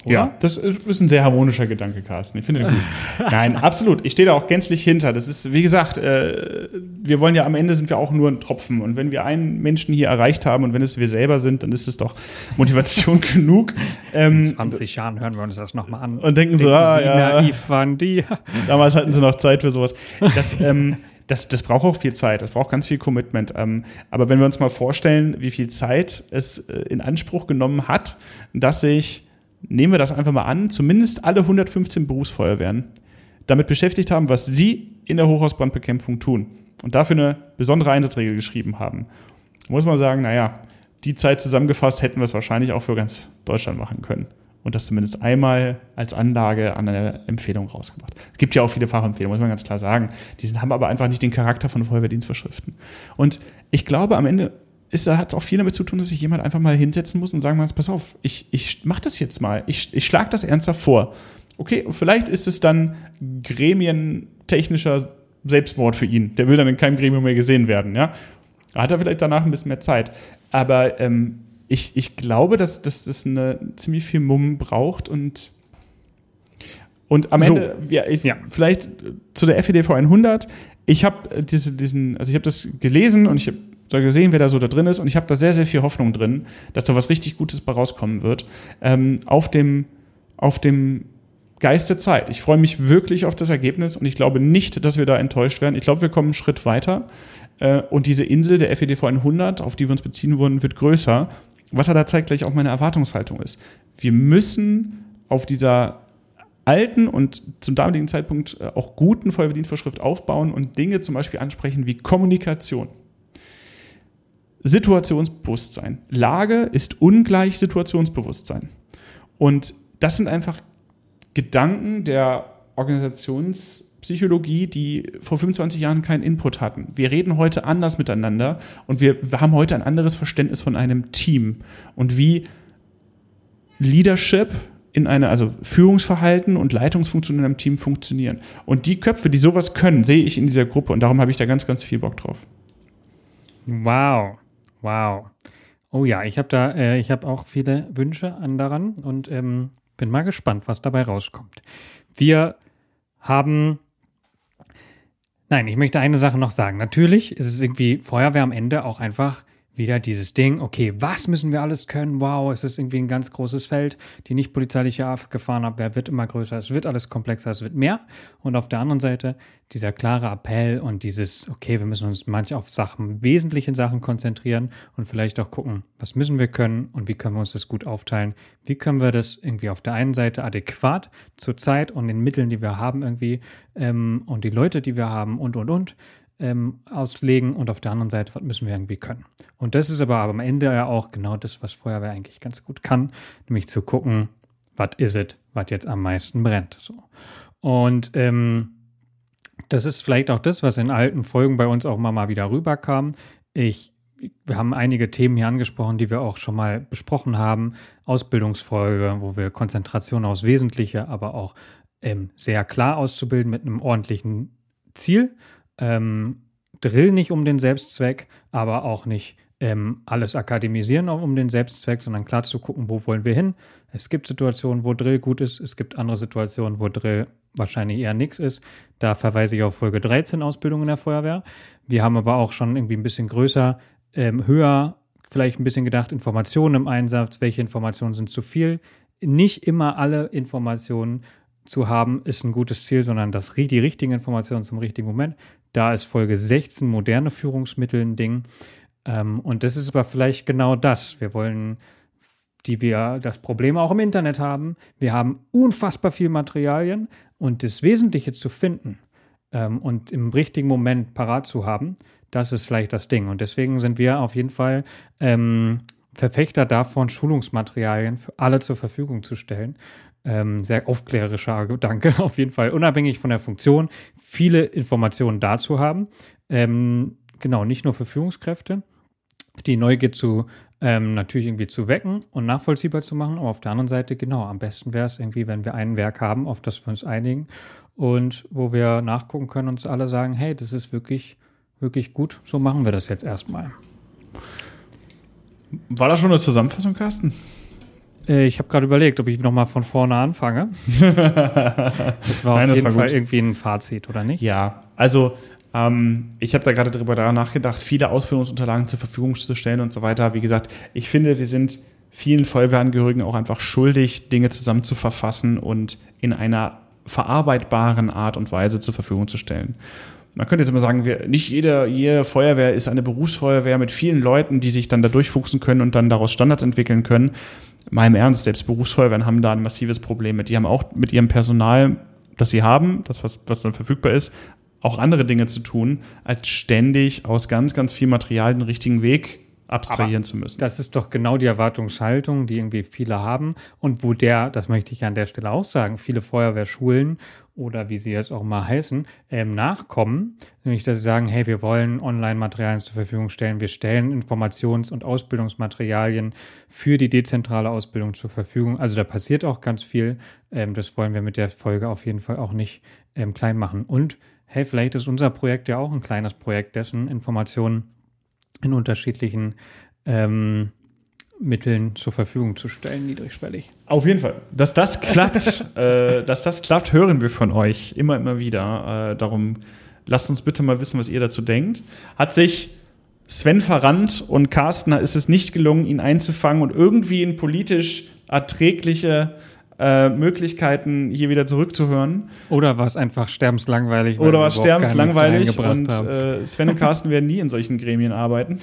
Oder? Ja. Das ist ein sehr harmonischer Gedanke, Carsten. Ich finde den gut. Nein, absolut. Ich stehe da auch gänzlich hinter. Das ist, wie gesagt, äh, wir wollen ja am Ende sind wir auch nur ein Tropfen. Und wenn wir einen Menschen hier erreicht haben und wenn es wir selber sind, dann ist es doch Motivation genug. Ähm, In zwanzig Jahren hören wir uns das nochmal an. Und denken so, ah, wie ja. naiv waren die. Damals hatten sie noch Zeit für sowas. Das, ähm, das, das braucht auch viel Zeit. Das braucht ganz viel Commitment. Ähm, aber wenn wir uns mal vorstellen, wie viel Zeit es äh, in Anspruch genommen hat, dass sich nehmen wir das einfach mal an, zumindest alle hundertfünfzehn Berufsfeuerwehren damit beschäftigt haben, was sie in der Hochhausbrandbekämpfung tun und dafür eine besondere Einsatzregel geschrieben haben. Da muss man sagen, naja, die Zeit zusammengefasst hätten wir es wahrscheinlich auch für ganz Deutschland machen können und das zumindest einmal als Anlage an eine Empfehlung rausgebracht. Es gibt ja auch viele Fachempfehlungen, muss man ganz klar sagen. Die haben aber einfach nicht den Charakter von Feuerwehrdienstvorschriften. Und ich glaube, am Ende ist, da hat es auch viel damit zu tun, dass sich jemand einfach mal hinsetzen muss und sagen muss, pass auf, ich, ich mach das jetzt mal, ich, ich schlage das ernsthaft vor. Okay, vielleicht ist es dann gremientechnischer Selbstmord für ihn. Der will dann in keinem Gremium mehr gesehen werden. Ja? Da hat er vielleicht danach ein bisschen mehr Zeit. Aber ähm, ich, ich glaube, dass, dass das eine, ziemlich viel Mumm braucht und, und am so. Ende, ja, ich, ja. vielleicht zu der F E D V hundert, ich habe diese, diesen, also ich habe das gelesen und ich habe da gesehen, wer da so da drin ist und ich habe da sehr, sehr viel Hoffnung drin, dass da was richtig Gutes bei rauskommen wird. Ähm, auf dem, auf dem Geist der Zeit. Ich freue mich wirklich auf das Ergebnis und ich glaube nicht, dass wir da enttäuscht werden. Ich glaube, wir kommen einen Schritt weiter äh, und diese Insel der F E D V hundert, auf die wir uns beziehen wollen, wird größer. Was er da zeigt, gleich auch meine Erwartungshaltung ist. Wir müssen auf dieser alten und zum damaligen Zeitpunkt auch guten Feuerwehrdienstvorschrift aufbauen und Dinge zum Beispiel ansprechen wie Kommunikation. Situationsbewusstsein. Lage ist ungleich Situationsbewusstsein. Und das sind einfach Gedanken der Organisationspsychologie, die vor fünfundzwanzig Jahren keinen Input hatten. Wir reden heute anders miteinander und wir haben heute ein anderes Verständnis von einem Team und wie Leadership in einer, also Führungsverhalten und Leitungsfunktion in einem Team funktionieren. Und die Köpfe, die sowas können, sehe ich in dieser Gruppe und darum habe ich da ganz, ganz viel Bock drauf. Wow. Wow. Oh ja, ich habe da, äh, ich habe auch viele Wünsche an daran und ähm, bin mal gespannt, was dabei rauskommt. Wir haben, nein, ich möchte eine Sache noch sagen. Natürlich ist es irgendwie Feuerwehr am Ende auch einfach wieder dieses Ding, okay, was müssen wir alles können? Wow, es ist irgendwie ein ganz großes Feld. Die nicht polizeiliche Gefahrenabwehr wird immer größer, es wird alles komplexer, es wird mehr. Und auf der anderen Seite dieser klare Appell und dieses, okay, wir müssen uns manchmal auf Sachen, wesentlichen Sachen konzentrieren und vielleicht auch gucken, was müssen wir können und wie können wir uns das gut aufteilen? Wie können wir das irgendwie auf der einen Seite adäquat zur Zeit und den Mitteln, die wir haben irgendwie ähm, und die Leute, die wir haben und, und, und, Ähm, auslegen und auf der anderen Seite, was müssen wir irgendwie können. Und das ist aber am Ende ja auch genau das, was Feuerwehr eigentlich ganz gut kann, nämlich zu gucken, was ist es, was jetzt am meisten brennt. So. Und ähm, das ist vielleicht auch das, was in alten Folgen bei uns auch mal, mal wieder rüberkam. Ich, wir haben einige Themen hier angesprochen, die wir auch schon mal besprochen haben. Ausbildungsfolge, wo wir Konzentration aufs Wesentliche, aber auch ähm, sehr klar auszubilden mit einem ordentlichen Ziel. Ähm, Drill nicht um den Selbstzweck, aber auch nicht ähm, alles akademisieren um den Selbstzweck, sondern klar zu gucken, wo wollen wir hin. Es gibt Situationen, wo Drill gut ist, es gibt andere Situationen, wo Drill wahrscheinlich eher nichts ist. Da verweise ich auf Folge dreizehn, Ausbildung in der Feuerwehr. Wir haben aber auch schon irgendwie ein bisschen größer, ähm, höher, vielleicht ein bisschen gedacht, Informationen im Einsatz, welche Informationen sind zu viel. Nicht immer alle Informationen zu haben, ist ein gutes Ziel, sondern das, die richtigen Informationen zum richtigen Moment. Da ist Folge sechzehn, moderne Führungsmittel, ein Ding. Ähm, und das ist aber vielleicht genau das. Wir wollen, die wir das Problem auch im Internet haben. Wir haben unfassbar viel Materialien und das Wesentliche zu finden ähm, und im richtigen Moment parat zu haben, das ist vielleicht das Ding. Und deswegen sind wir auf jeden Fall ähm, Verfechter davon, Schulungsmaterialien für alle zur Verfügung zu stellen. Ähm, sehr aufklärerischer Gedanke, auf jeden Fall, unabhängig von der Funktion, viele Informationen dazu haben. Ähm, genau, nicht nur für Führungskräfte, die Neugier zu ähm, natürlich irgendwie zu wecken und nachvollziehbar zu machen, aber auf der anderen Seite, genau, am besten wäre es irgendwie, wenn wir ein Werk haben, auf das wir uns einigen und wo wir nachgucken können und uns alle sagen, hey, das ist wirklich, wirklich gut, so machen wir das jetzt erstmal. War das schon eine Zusammenfassung, Carsten? Äh, ich habe gerade überlegt, ob ich nochmal von vorne anfange. Das war Nein, auf jeden war Fall irgendwie ein Fazit, oder nicht? Ja, also ähm, ich habe da gerade darüber nachgedacht, viele Ausbildungsunterlagen zur Verfügung zu stellen und so weiter. Wie gesagt, ich finde, wir sind vielen Feuerwehrangehörigen auch einfach schuldig, Dinge zusammen zu verfassen und in einer verarbeitbaren Art und Weise zur Verfügung zu stellen. Man könnte jetzt immer sagen, wir, nicht jede, jede Feuerwehr ist eine Berufsfeuerwehr mit vielen Leuten, die sich dann da durchfuchsen können und dann daraus Standards entwickeln können. Mal im Ernst, selbst Berufsfeuerwehren haben da ein massives Problem mit. Die haben auch mit ihrem Personal, das sie haben, das, was, was dann verfügbar ist, auch andere Dinge zu tun, als ständig aus ganz, ganz viel Material den richtigen Weg abstrahieren Aber zu müssen. Das ist doch genau die Erwartungshaltung, die irgendwie viele haben und wo der, das möchte ich an der Stelle auch sagen, viele Feuerwehrschulen oder wie sie jetzt auch mal heißen, ähm, nachkommen, nämlich dass sie sagen, hey, wir wollen Online-Materialien zur Verfügung stellen, wir stellen Informations- und Ausbildungsmaterialien für die dezentrale Ausbildung zur Verfügung. Also da passiert auch ganz viel, ähm, das wollen wir mit der Folge auf jeden Fall auch nicht ähm, klein machen. Und hey, vielleicht ist unser Projekt ja auch ein kleines Projekt, dessen Informationen in unterschiedlichen ähm, Mitteln zur Verfügung zu stellen, niedrigschwellig. Auf jeden Fall. Dass das klappt, äh, dass das klappt, hören wir von euch immer, immer wieder. Äh, darum lasst uns bitte mal wissen, was ihr dazu denkt. Hat sich Sven verrannt und Carsten ist es nicht gelungen, ihn einzufangen und irgendwie in politisch erträgliche äh, Möglichkeiten hier wieder zurückzuhören. Oder war es einfach sterbenslangweilig? Oder war es sterbenslangweilig und äh, Sven und Carsten werden nie in solchen Gremien arbeiten.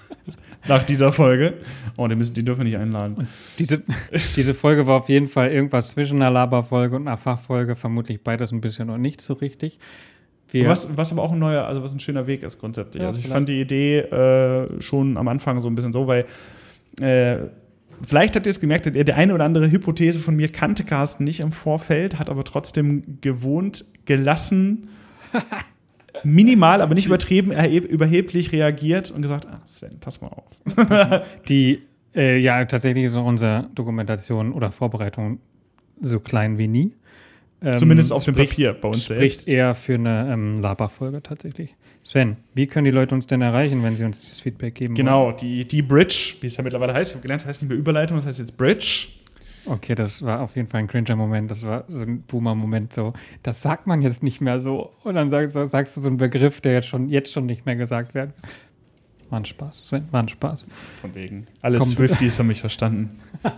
Nach dieser Folge. Oh, die, müssen, die dürfen wir nicht einladen. Und diese, diese Folge war auf jeden Fall irgendwas zwischen einer Laberfolge und einer Fachfolge. Vermutlich beides ein bisschen und nicht so richtig. Wir was, was aber auch ein neuer, also was ein schöner Weg ist grundsätzlich. Ja, also ich vielleicht. fand die Idee äh, schon am Anfang so ein bisschen so, weil äh, vielleicht habt ihr es gemerkt, der, der eine oder andere Hypothese von mir kannte Carsten nicht im Vorfeld, hat aber trotzdem gewohnt, gelassen, minimal, aber nicht übertrieben, erheb, überheblich reagiert und gesagt, ah, Sven, pass mal auf. Die, äh, ja, tatsächlich ist unsere Dokumentation oder Vorbereitung so klein wie nie. Ähm, Zumindest auf dem spricht, Papier bei uns spricht selbst. Spricht eher für eine ähm, Laberfolge tatsächlich. Sven, wie können die Leute uns denn erreichen, wenn sie uns das Feedback geben Genau, wollen? die, die Bridge, wie es ja mittlerweile heißt, ich habe gelernt, das heißt nicht mehr Überleitung, das heißt jetzt Bridge. Okay, das war auf jeden Fall ein Cringer-Moment, das war so ein Boomer-Moment, so, das sagt man jetzt nicht mehr so. Und dann sagst, sagst du so einen Begriff, der jetzt schon, jetzt schon nicht mehr gesagt wird. War ein Spaß, Sven, war ein Spaß. Von wegen. Alle Swifties haben mich verstanden.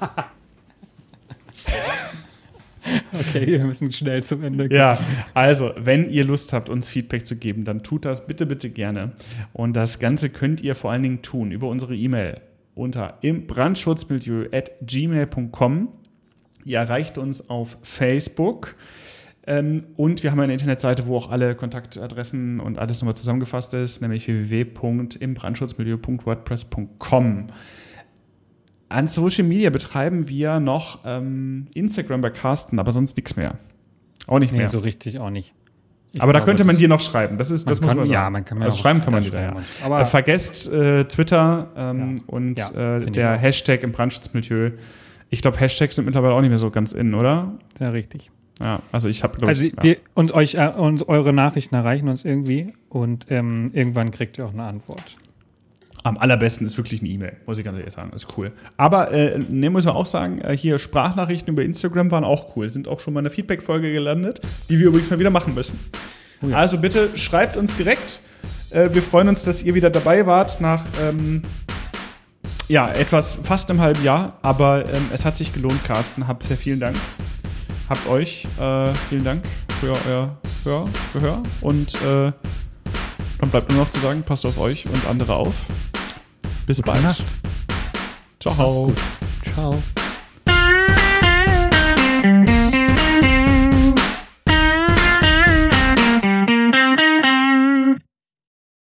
Okay, wir müssen schnell zum Ende kommen. Ja, also, wenn ihr Lust habt, uns Feedback zu geben, dann tut das bitte, bitte gerne. Und das Ganze könnt ihr vor allen Dingen tun über unsere E-Mail unter imbrandschutzmilieu at gmail punkt com. Ihr erreicht uns auf Facebook. Ähm, und wir haben eine Internetseite, wo auch alle Kontaktadressen und alles nochmal zusammengefasst ist, nämlich w w w punkt imbrandschutzmilieu punkt wordpress punkt com. An Social Media betreiben wir noch ähm, Instagram bei Carsten, aber sonst nichts mehr. Auch nicht nee, mehr. so richtig auch nicht. Ich aber glaube, da könnte man dir noch schreiben. Das ist, das kann, muss man sagen. Ja, man kann mir also auch schreiben kann man dir. schreiben. Ja. Aber äh, vergesst äh, Twitter ähm, ja. und ja, äh, der Hashtag im Brandschutzmilieu. Ich glaube, Hashtags sind mittlerweile auch nicht mehr so ganz in, oder? Ja, richtig. Ja, also ich habe, glaube also ich. Wir, ja. und euch äh, und eure Nachrichten erreichen uns irgendwie und ähm, irgendwann kriegt ihr auch eine Antwort. Am allerbesten ist wirklich eine E-Mail, muss ich ganz ehrlich sagen. Das ist cool. Aber, äh, ne, muss man auch sagen, äh, hier Sprachnachrichten über Instagram waren auch cool. Sind auch schon mal in der Feedback-Folge gelandet, die wir übrigens mal wieder machen müssen. Oh ja. Also bitte schreibt uns direkt. Äh, wir freuen uns, dass ihr wieder dabei wart nach ähm, ja, etwas, fast einem halben Jahr. Aber ähm, es hat sich gelohnt, Carsten. Habt sehr vielen Dank. Habt euch äh, vielen Dank für euer Hör, Gehör. Und äh, dann bleibt nur noch zu sagen, passt auf euch und andere auf. Bis Gute bald. Nacht. Ciao. Ciao.